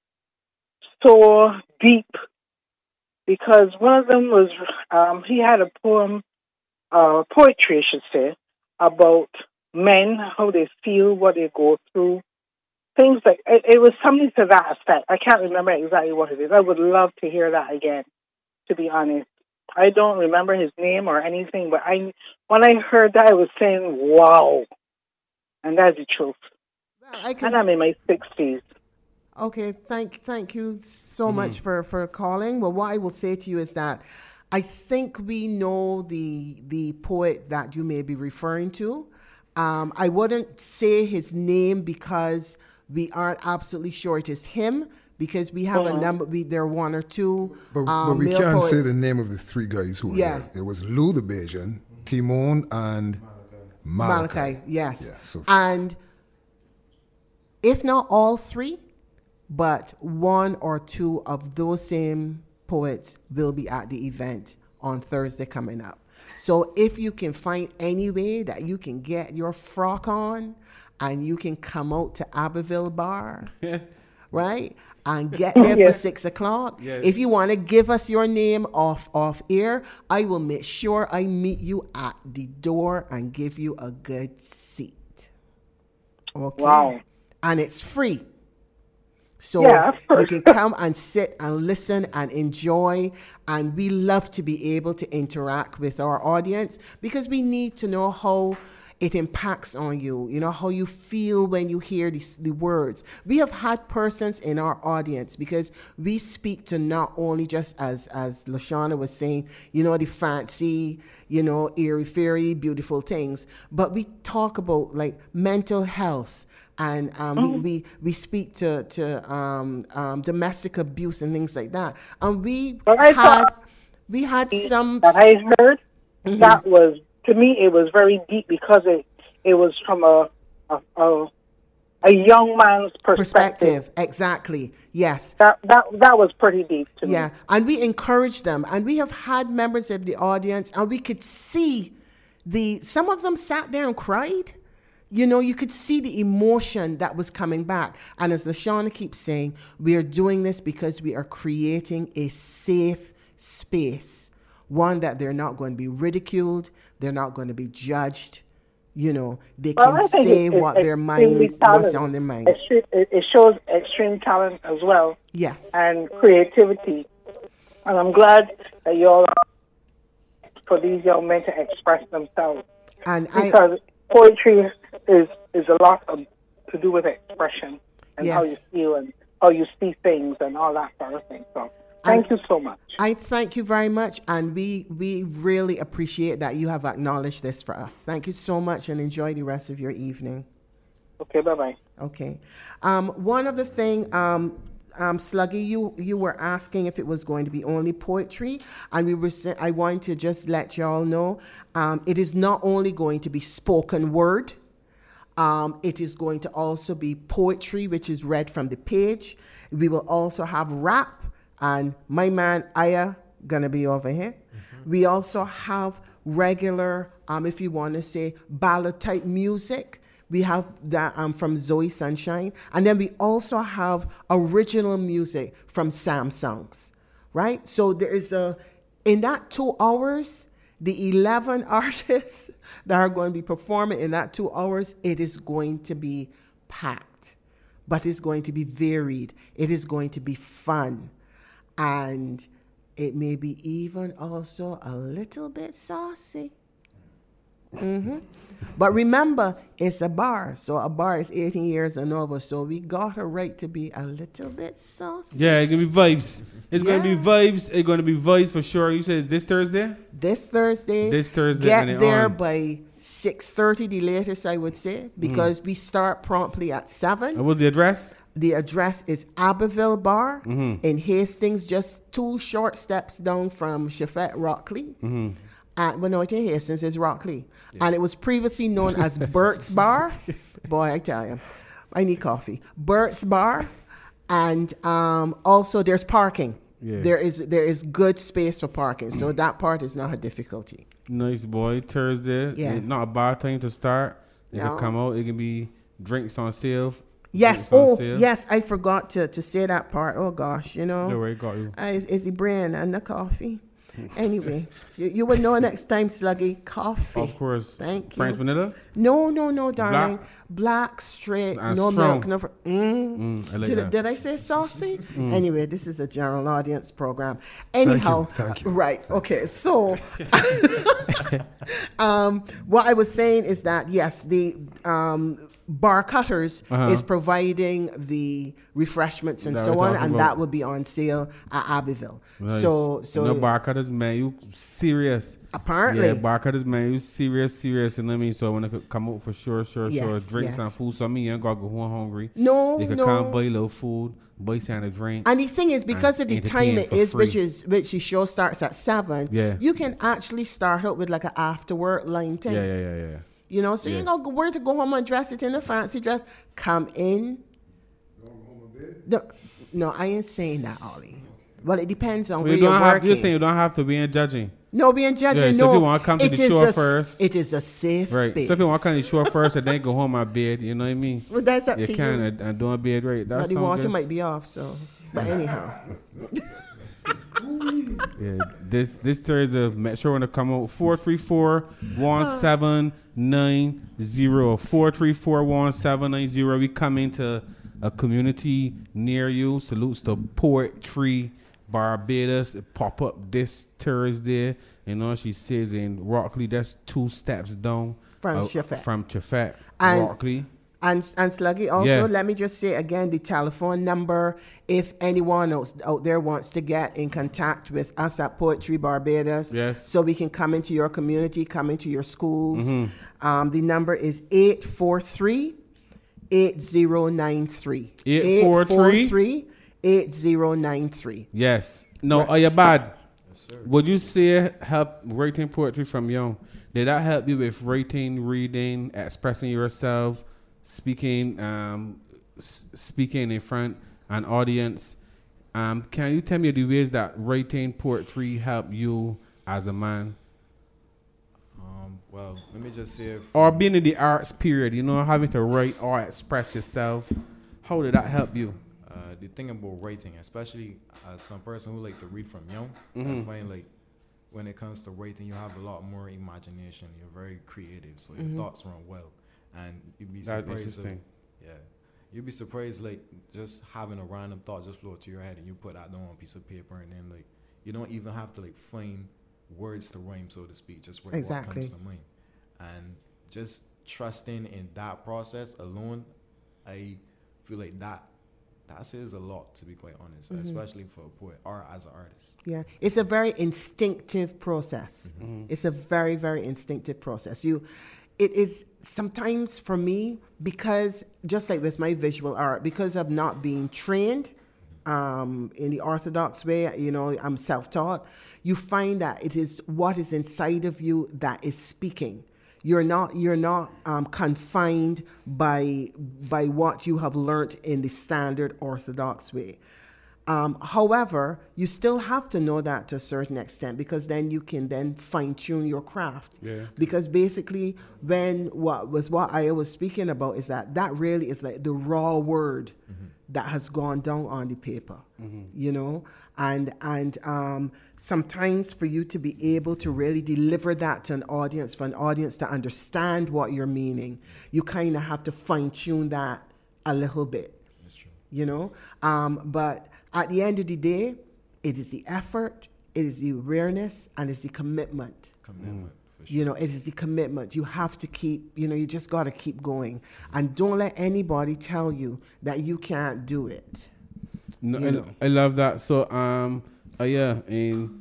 so deep, because one of them was, he had a poem, poetry, I should say, about men, how they feel, what they go through. Things like, it was something to that effect. I can't remember exactly what it is. I would love to hear that again, to be honest. I don't remember his name or anything, but when I heard that, I was saying, wow. And that's the truth. Well, and I'm in my 60s. Okay, thank you so much for calling. Well, what I will say to you is that I think we know the poet that you may be referring to. I wouldn't say his name because we aren't absolutely sure it is him, because we have a number. There are one or two. But we male can't poets. say the name of the three guys who were there. It was Lou the Bajan, Timon, and Malachi. Yes. Yeah, so and if not all three, but one or two of those same poets will be at the event on Thursday coming up. So if you can find any way that you can get your frock on and you can come out to Abbeville Bar, right, and get there for 6 o'clock. Yes. If you want to give us your name off air, I will make sure I meet you at the door and give you a good seat. Okay. Wow. And it's free. So you can come and sit and listen and enjoy. And we love to be able to interact with our audience because we need to know how it impacts on you, how you feel when you hear the words. We have had persons in our audience because we speak to not only just as LaShawna was saying, the fancy, airy-fairy, beautiful things, but we talk about like mental health. And we speak to domestic abuse and things like that. And we had some that I heard that was, to me, it was very deep because it was from a young man's perspective. Exactly. Yes. That was pretty deep to me. Yeah, and we encourage them, and we have had members of the audience, and we could see some of them sat there and cried. You could see the emotion that was coming back. And as LaShawna keeps saying, we are doing this because we are creating a safe space, one that they're not going to be ridiculed, they're not going to be judged. They can say what their minds, what's on their minds. It shows extreme talent as well. Yes. And creativity. And I'm glad that you all are for these young men to express themselves. Because poetry is a lot to do with expression and how you feel and how you see things and all that sort of thing. So thank you so much. I thank you very much, and we really appreciate that you have acknowledged this for us. Thank you so much, and enjoy the rest of your evening. Okay, bye-bye. Okay. One of the things, Sluggy, you were asking if it was going to be only poetry, and I want to just let y'all know it is not only going to be spoken word. It is going to also be poetry, which is read from the page. We will also have rap, and my man Aya gonna be over here. Mm-hmm. We also have regular, if you want to say, ballad type music. We have that from Zoe Sunshine. And then we also have original music from Samsungs, right? So there is in that 2 hours, the 11 artists that are going to be performing in that 2 hours, it is going to be packed, but it's going to be varied. It is going to be fun. And It may be even also a little bit saucy. But remember, it's a bar. So a bar is 18 years and over. So we got a right to be a little bit saucy. Yeah, it's going to be vibes. It's going to be vibes. It's going to be vibes for sure. You said it's this Thursday? This Thursday. and Get there by 6:30, the latest, I would say, because we start promptly at 7. What's the address? The address is Abbeville Bar in Hastings, just 2 short steps down from Chafette Rockley. It's in Hastings, it's Rockley. And it was previously known as Bert's Bar. Boy, I tell you, I need coffee. Bert's Bar. And also there's parking. Yeah. There is good space for parking. So that part is not a difficulty. Nice, boy. Thursday. Yeah. Not a bad time to start. It No. can come out. It can be drinks on sale. Yes. Drinks on Oh, sale. yes. I forgot to say that part. Oh, gosh. Don't worry, got you. It's the brand and the coffee. Anyway, you will know next time, Sluggy. Coffee. Of course. Thank you. French vanilla? No, darling. Black, straight, And no strong. milk. No. I like that. Did I say saucy? Anyway, this is a general audience program. Anyhow, Thank you. right? Okay, so what I was saying is that yes, the bar cutters is providing the refreshments and That so we're on, talking and about. that will be on sale at Abbeville. Nice. So And the bar cutters, man, you serious. apparently, Yeah, bar cutters, man, you serious, you know what I mean? So when it come out for sure. Yes, Drinks yes. and food. So me, you ain't got to go home hungry. No, You can no. come buy a little food, buy something to drink. And the thing is, because of the time entertain it for is, free. which the show starts at 7, Yeah. you can actually start out with like an after work line thing. Yeah. You know, so you ain't gonna where to go home and dress it in a fancy dress. Come in. No, I ain't saying that, Ollie. Well, it depends on Well, where you you're don't have, working. you're saying you don't have to be in judging. No, being judging. Yeah, no, so if you wanna come to it the is show a- first. it is a safe Right. space. So if you want to come to the show first and then go home my bed, you know what I mean? Well, that's up You to can you. and do a bed right. But That's the water good. might be off, so. But anyhow, Yeah, this Thursday, make sure when to come out 434-1790. 434-1790. We come into a community near you. Salutes to Poetry Barbados. It pop up this Thursday. You know, she says in Rockley, that's 2 steps down From Chafette. From Chafette, And- Rockley. And Sluggy, also, Yeah. let me just say again the telephone number if anyone else out there wants to get in contact with us at Poetry Barbados. Yes. So we can come into your community, come into your schools. The number is 843-8093. 843-8093. Yes. No, are you bad? Yes, sir. Would you say help writing poetry from young? Did that help you with writing, reading, expressing yourself, speaking, speaking in front an audience? Can you tell me the ways that writing poetry help you as a man, Well, let me just say, or being in the arts period? You know, having to write or express yourself. How did that help you? the thing about writing, especially as some person who like to read from young, I find like when it comes to writing, you have a lot more imagination. You're very creative, so your thoughts run well, and you'd be That's surprised. interesting. You'd be surprised, like just having a random thought just float to your head, and you put that down on a piece of paper, and then like you don't even have to like find words to rhyme, so to speak. Just write what comes to mind, and just trusting in that process alone, I feel like that says a lot, to be quite honest, especially for a poet or as an artist. Yeah, it's a very instinctive process. It's a very, very instinctive process. It is sometimes for me, because just like with my visual art, because of not being trained in the orthodox way, you know, I'm self-taught, you find that it is what is inside of you that is speaking. You're not confined by what you have learned in the standard orthodox way. However, you still have to know that to a certain extent, because then you can then fine tune your craft. Yeah. Because basically, what I was speaking about is that really is like the raw word that has gone down on the paper, you know, and sometimes for you to be able to really deliver that to an audience, for an audience to understand what you're meaning, you kind of have to fine tune that a little bit. That's true. You know, but at the end of the day, it is the effort, it is the awareness and it's the commitment. Commitment, for sure. You know, it is the commitment. You have to keep, you just got to keep going. And don't let anybody tell you that you can't do it. No, I love that. So, in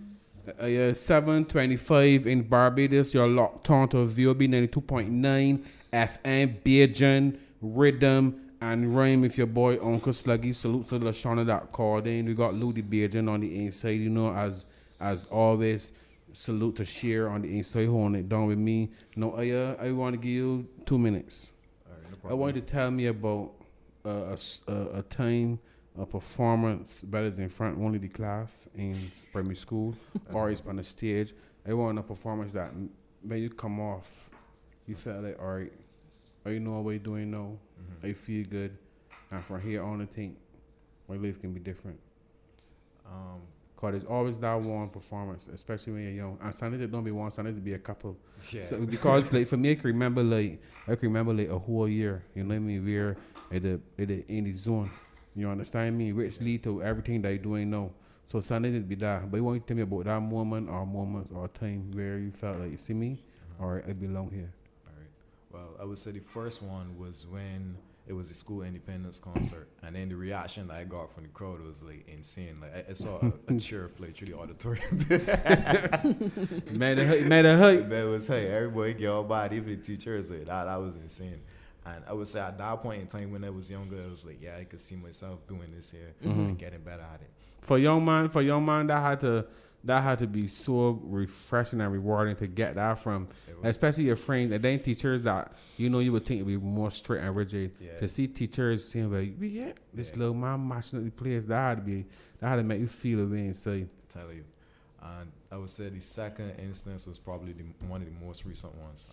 7:25 in Barbados, you're locked on to VOB 92.9 FM, Bajan, Rhythm, and Rhyme with your boy Uncle Sluggy. Salute to Lashana that called in. We got Ludi Bajan on the inside, as always. Salute to Sheer on the inside, holding it down with me. No, I want to give you 2 minutes. All right, no I problem. want you to tell me about a time, a performance better than front only the class in primary school or it's on the stage. I want a performance that when you come off, you felt like, all right, you know what you're doing now. I feel good. And from here on, I think my life can be different. Because there's always that one performance, especially when you're young. And sometimes it don't be one, sometimes it be a couple. Yeah. So, because like for me, I can remember a whole year. You know what I mean? We're in the zone. You understand me? Which lead to everything that you're doing now. So sometimes it be that. But you want to tell me about that moment or moments or time where you felt like, you see me, or I belong here. All right. Well, I would say the first one was when it was a school independence concert, and then the reaction that I got from the crowd was like insane. Like I saw a cheer fly through the auditorium. Made a hype. Man, it was hey, everybody get all by it, even the teachers. Like that was insane. And I would say at that point in time when I was younger, I was like, yeah, I could see myself doing this here and getting better at it. For young man, that had to be so refreshing and rewarding to get that from, especially your friends and then teachers that you would think would be more straight and rigid. Yeah. To see teachers saying like, this little man matching up the players, that had to make you feel a way inside. Tell you. And I would say the second instance was probably one of the most recent ones.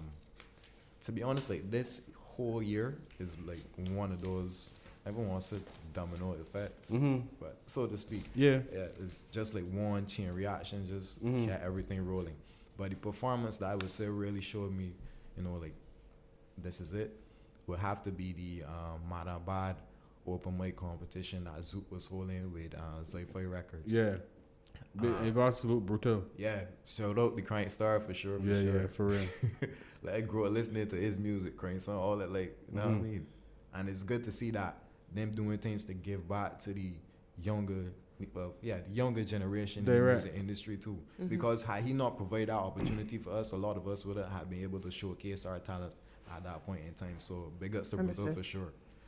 To be honest, like this whole year is like one of those, everyone wants a domino effect, but so to speak. Yeah, it's just like one chain reaction, just kept everything rolling. But the performance that I would say really showed me, like this is it, would have to be the Madabad open mic competition that Zoop was holding with Zyphi Records. Yeah. Absolute brutal. Yeah, shout out the Crank Star for sure. Yeah, for real. Like I grew up listening to his music, Crank Song, all that, like, you know what I mean? And it's good to see that them doing things to give back to the younger generation in the music industry too. Because had he not provided that opportunity for us, a lot of us wouldn't have been able to showcase our talent at that point in time. So big ups to Brazil for sure.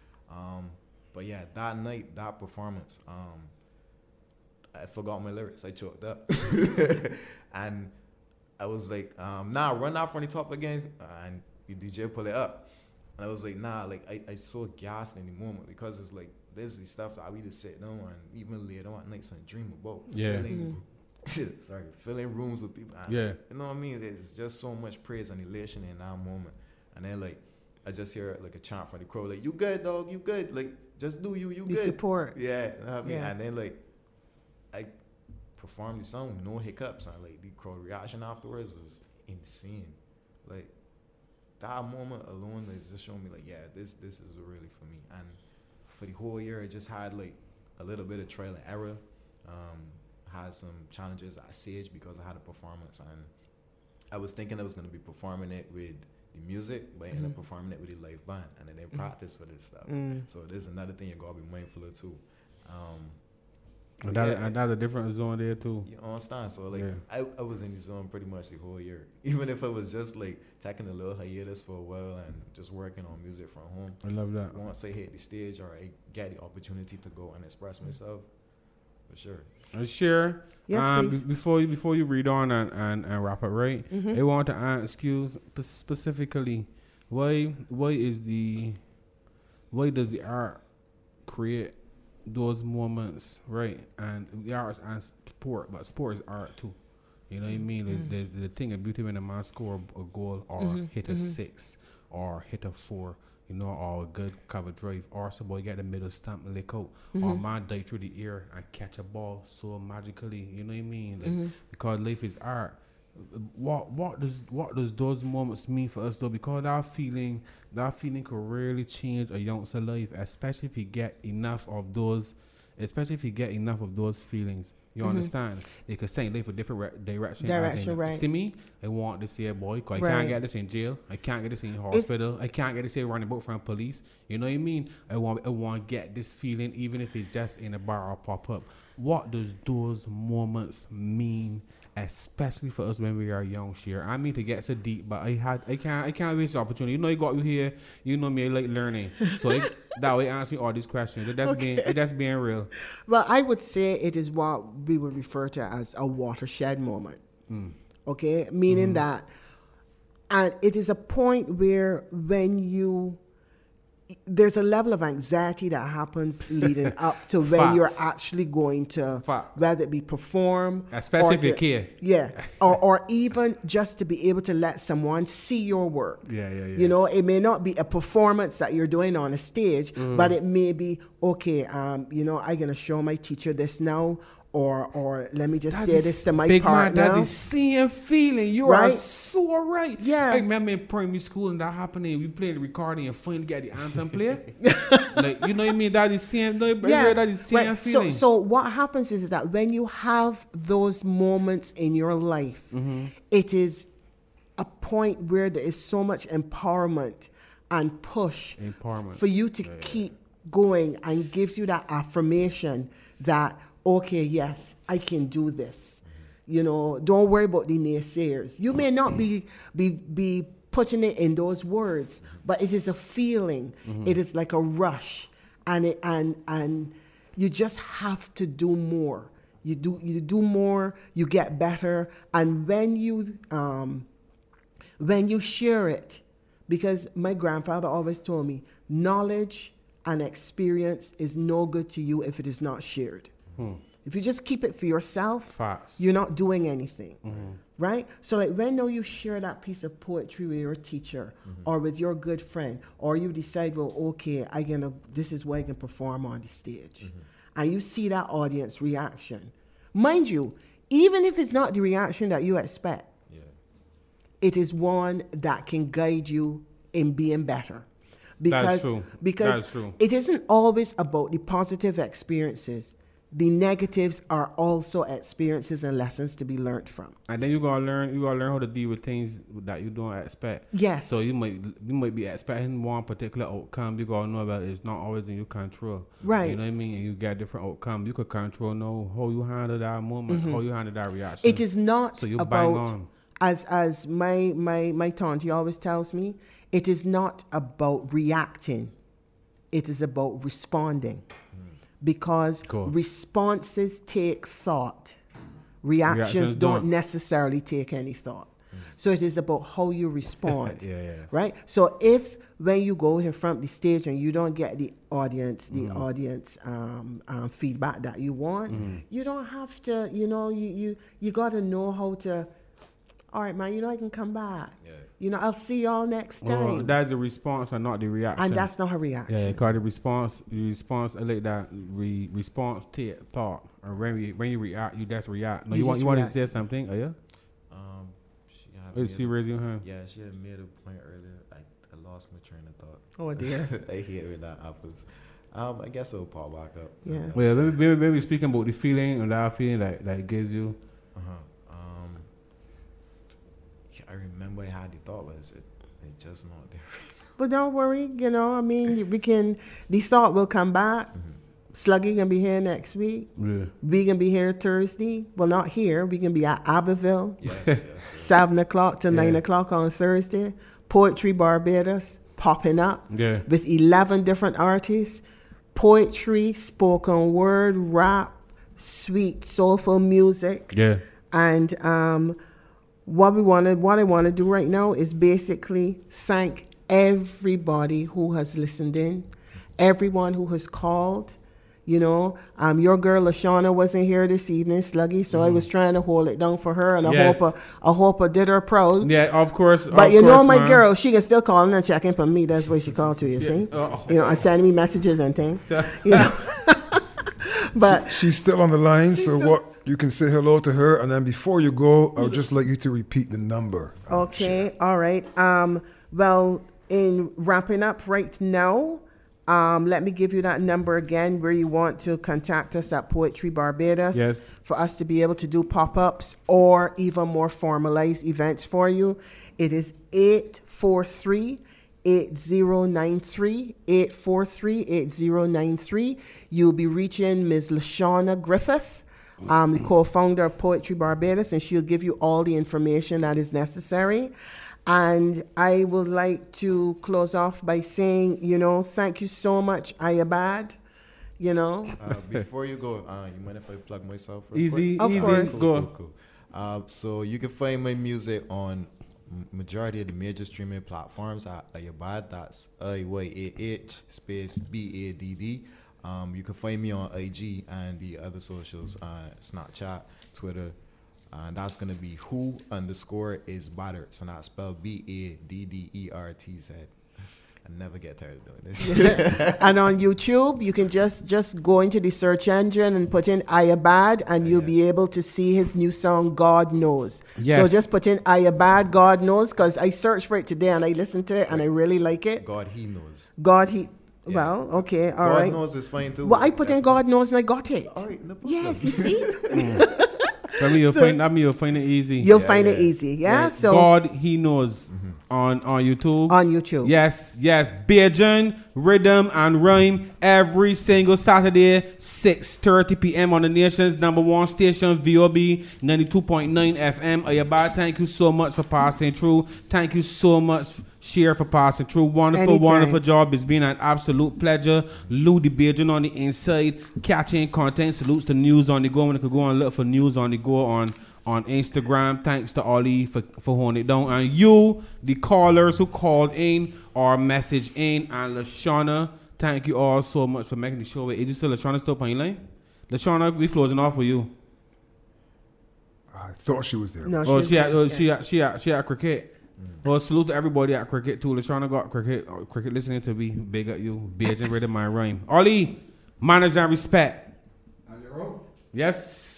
But yeah, that night, that performance, I forgot my lyrics. I choked up. And I was like, run out from the top again. And the DJ pull it up. And I was like, I so gassed in the moment because it's like, this is the stuff that we just sit down and even later on at nights and dream about. Filling rooms with people. And, you know what I mean? There's just so much praise and elation in that moment. And then like, I just hear like a chant from the crowd, like, you good, dog, you good. Like, just do you good. Support. Yeah, you know what I mean? And then like, I performed the song, no hiccups, and like the crowd reaction afterwards was insane. Like that moment alone is just showing me like, yeah, this is really for me. And for the whole year, I just had like a little bit of trial and error. Had some challenges at Sage because I had a performance, and I was thinking I was gonna be performing it with the music, but I ended up performing it with the live band, and I didn't practice for this stuff. So there's another thing you gotta be mindful of too. And that's a different zone there too. You understand? So like, I was in the zone pretty much the whole year. Even if I was just like taking a little hiatus for a while and just working on music from home. I love that. Once I hit the stage or I get the opportunity to go and express myself, for sure. Sure. Yes, please. Before you read on and wrap it, right? I want to ask you specifically, why does the art create those moments, right? And the arts and sport, but sport is art too. You know what I mean? There's the thing of beauty when a man score a goal or hit a 6 or hit a 4, or a good cover drive, or somebody get the middle stamp and lick out, or a man dive through the air and catch a ball so magically. You know what I mean? Like, because life is art. What does those moments mean for us though? Because that feeling could really change a youngster's life, especially if you get enough of those feelings You understand? They could send you for different direction. Direction, right. See me? I want this here, boy. Cause I Right. can't get this in jail. I can't get this in hospital. I can't get this here running boat from police. You know what I mean? I want to get this feeling, even if it's just in a bar or pop up. What does those moments mean, especially for us when we are young, Sheer? I mean to get so deep, but I can't waste the opportunity. You know, you got you here. You know me, I like learning. So that way, answering all these questions. That's being real. Well, I would say it is what we would refer to as a watershed moment. Okay, meaning that, and it is a point where there's a level of anxiety that happens leading up to when you're actually going to, whether it be perform, especially if you care. Yeah, or even just to be able to let someone see your work. Yeah. You know, it may not be a performance that you're doing on a stage, but it may be, okay, you know, I'm going to show my teacher this now, or let me just say this to my partner. That is seeing feeling. You are so right. Yeah. I remember in primary school and that happening. We played the recording and finally get the anthem player. Like, you know what I mean? That is seeing. That is seeing feeling. So what happens is that when you have those moments in your life, it is a point where there is so much empowerment and push for you to keep going, and gives you that affirmation that, okay, yes, I can do this. You know, don't worry about the naysayers. You may not be putting it in those words, but it is a feeling. It is like a rush, and you just have to do more. You do more, you get better, and when you share it, because my grandfather always told me, knowledge and experience is no good to you if it is not shared. If you just keep it for yourself, you're not doing anything, right? So like when you share that piece of poetry with your teacher or with your good friend, or you decide, well, okay, this is what I can perform on the stage, and you see that audience reaction. Mind you, even if it's not the reaction that you expect, it is one that can guide you in being better. Because That's true. It isn't always about the positive experiences. The negatives are also experiences and lessons to be learned from. And then you gotta learn how to deal with things that you don't expect. Yes. So you might be expecting one particular outcome. You gotta know that it's not always in your control. Right. You know what I mean? And you get different outcomes. You could control how you handle that moment, how you handle that reaction. It is not so you about, bang on. As my tante always tells me, it is not about reacting. It is about responding. Because responses take thought. Reactions don't necessarily take any thought. So it is about how you respond. Right? So if when you go in front of the stage and you don't get the audience feedback that you want, you don't have to, you got to know how to, all right, man, I can come back. I'll see y'all next time. That's the response and not the reaction. And that's not a reaction. Yeah, because the response, I like that. Response take thought. Or when you react, you just react. No, you want to say something? Oh, yeah? She raised your hand. Yeah, she had made a point earlier. I lost my train of thought. Oh, dear. I hate when that happens. I guess it'll pop back up. Yeah. Well, maybe speaking about the feeling and that feeling that it gives you. I remember I had the thought, but it's just not there. But don't worry, the thought will come back. Sluggy can be here next week. Yeah. We can be here Thursday. Well, not here. We can be at Abbeville. Yes. 7 o'clock to 9 o'clock on Thursday. Poetry Barbados popping up with 11 different artists. Poetry, spoken word, rap, sweet, soulful music. Yeah. And what I want to do right now is basically thank everybody who has listened in, everyone who has called. Your girl Lashana wasn't here this evening, Sluggy, so I was trying to hold it down for her, and I hope I did her proud. Yeah, of course. But my girl, she can still call and check in for me. That's why she called to you, see? And sending me messages and things. But she's still on the line, so what? You can say hello to her, and then before you go, I would just like you to repeat the number. Okay, all right. Well, in wrapping up right now, Let me give you that number again where you want to contact us at Poetry Barbados. Yes. For us to be able to do pop-ups or even more formalized events for you. It is 843-8093, 843-8093. You'll be reaching Ms. LaShawna Griffith, the co-founder of Poetry Barbados, and she'll give you all the information that is necessary. And I would like to close off by saying, thank you so much, Ayabad. Before you go, you mind if I plug myself? Easy, Of course. Go. Cool. So you can find my music on majority of the major streaming platforms at Ayabad. That's Ayah space BADD. You can find me on IG and the other socials, Snapchat, Twitter. And that's going to be who_is_Badderts. And that's spelled BADDERTZ. I never get tired of doing this. And on YouTube, you can just go into the search engine and put in Ayabad, and you'll be able to see his new song, God Knows. Yes. So just put in Ayabad, God Knows, because I searched for it today and I listened to it and I really like it. God, he knows. Well, okay, all right. God knows is fine too. Well, I put in God Knows and I got it. All right, no problem. Yes, you see? You'll find it easy. You'll find it easy, yeah? Right. So God, he knows on YouTube. on YouTube. Yes. Bajan Rhythm and Rhyme every single Saturday, 6:30 p.m. on the nation's #1 station, VOB 92.9 FM. Ayabad, thank you so much for passing through. Thank you so much, Cher, for passing through. Wonderful job. It's been an absolute pleasure. Lou the Bajan on the inside, catching content. Salutes to News on the Go. When you could go and look for News on the Go on Instagram. Thanks to Ollie for holding it down. And you, the callers who called in or messaged in, and LaShawna, thank you all so much for making the show. Is you still LaShawna still on your line? LaShawna, we closing off with you. I thought she was there. No, She at cricket. Well, salute to everybody at cricket too. LaShawna got cricket listening to me. Big up you. Bajan Rhythm and Rhyme. Ollie, manners and respect. On your own. Yes.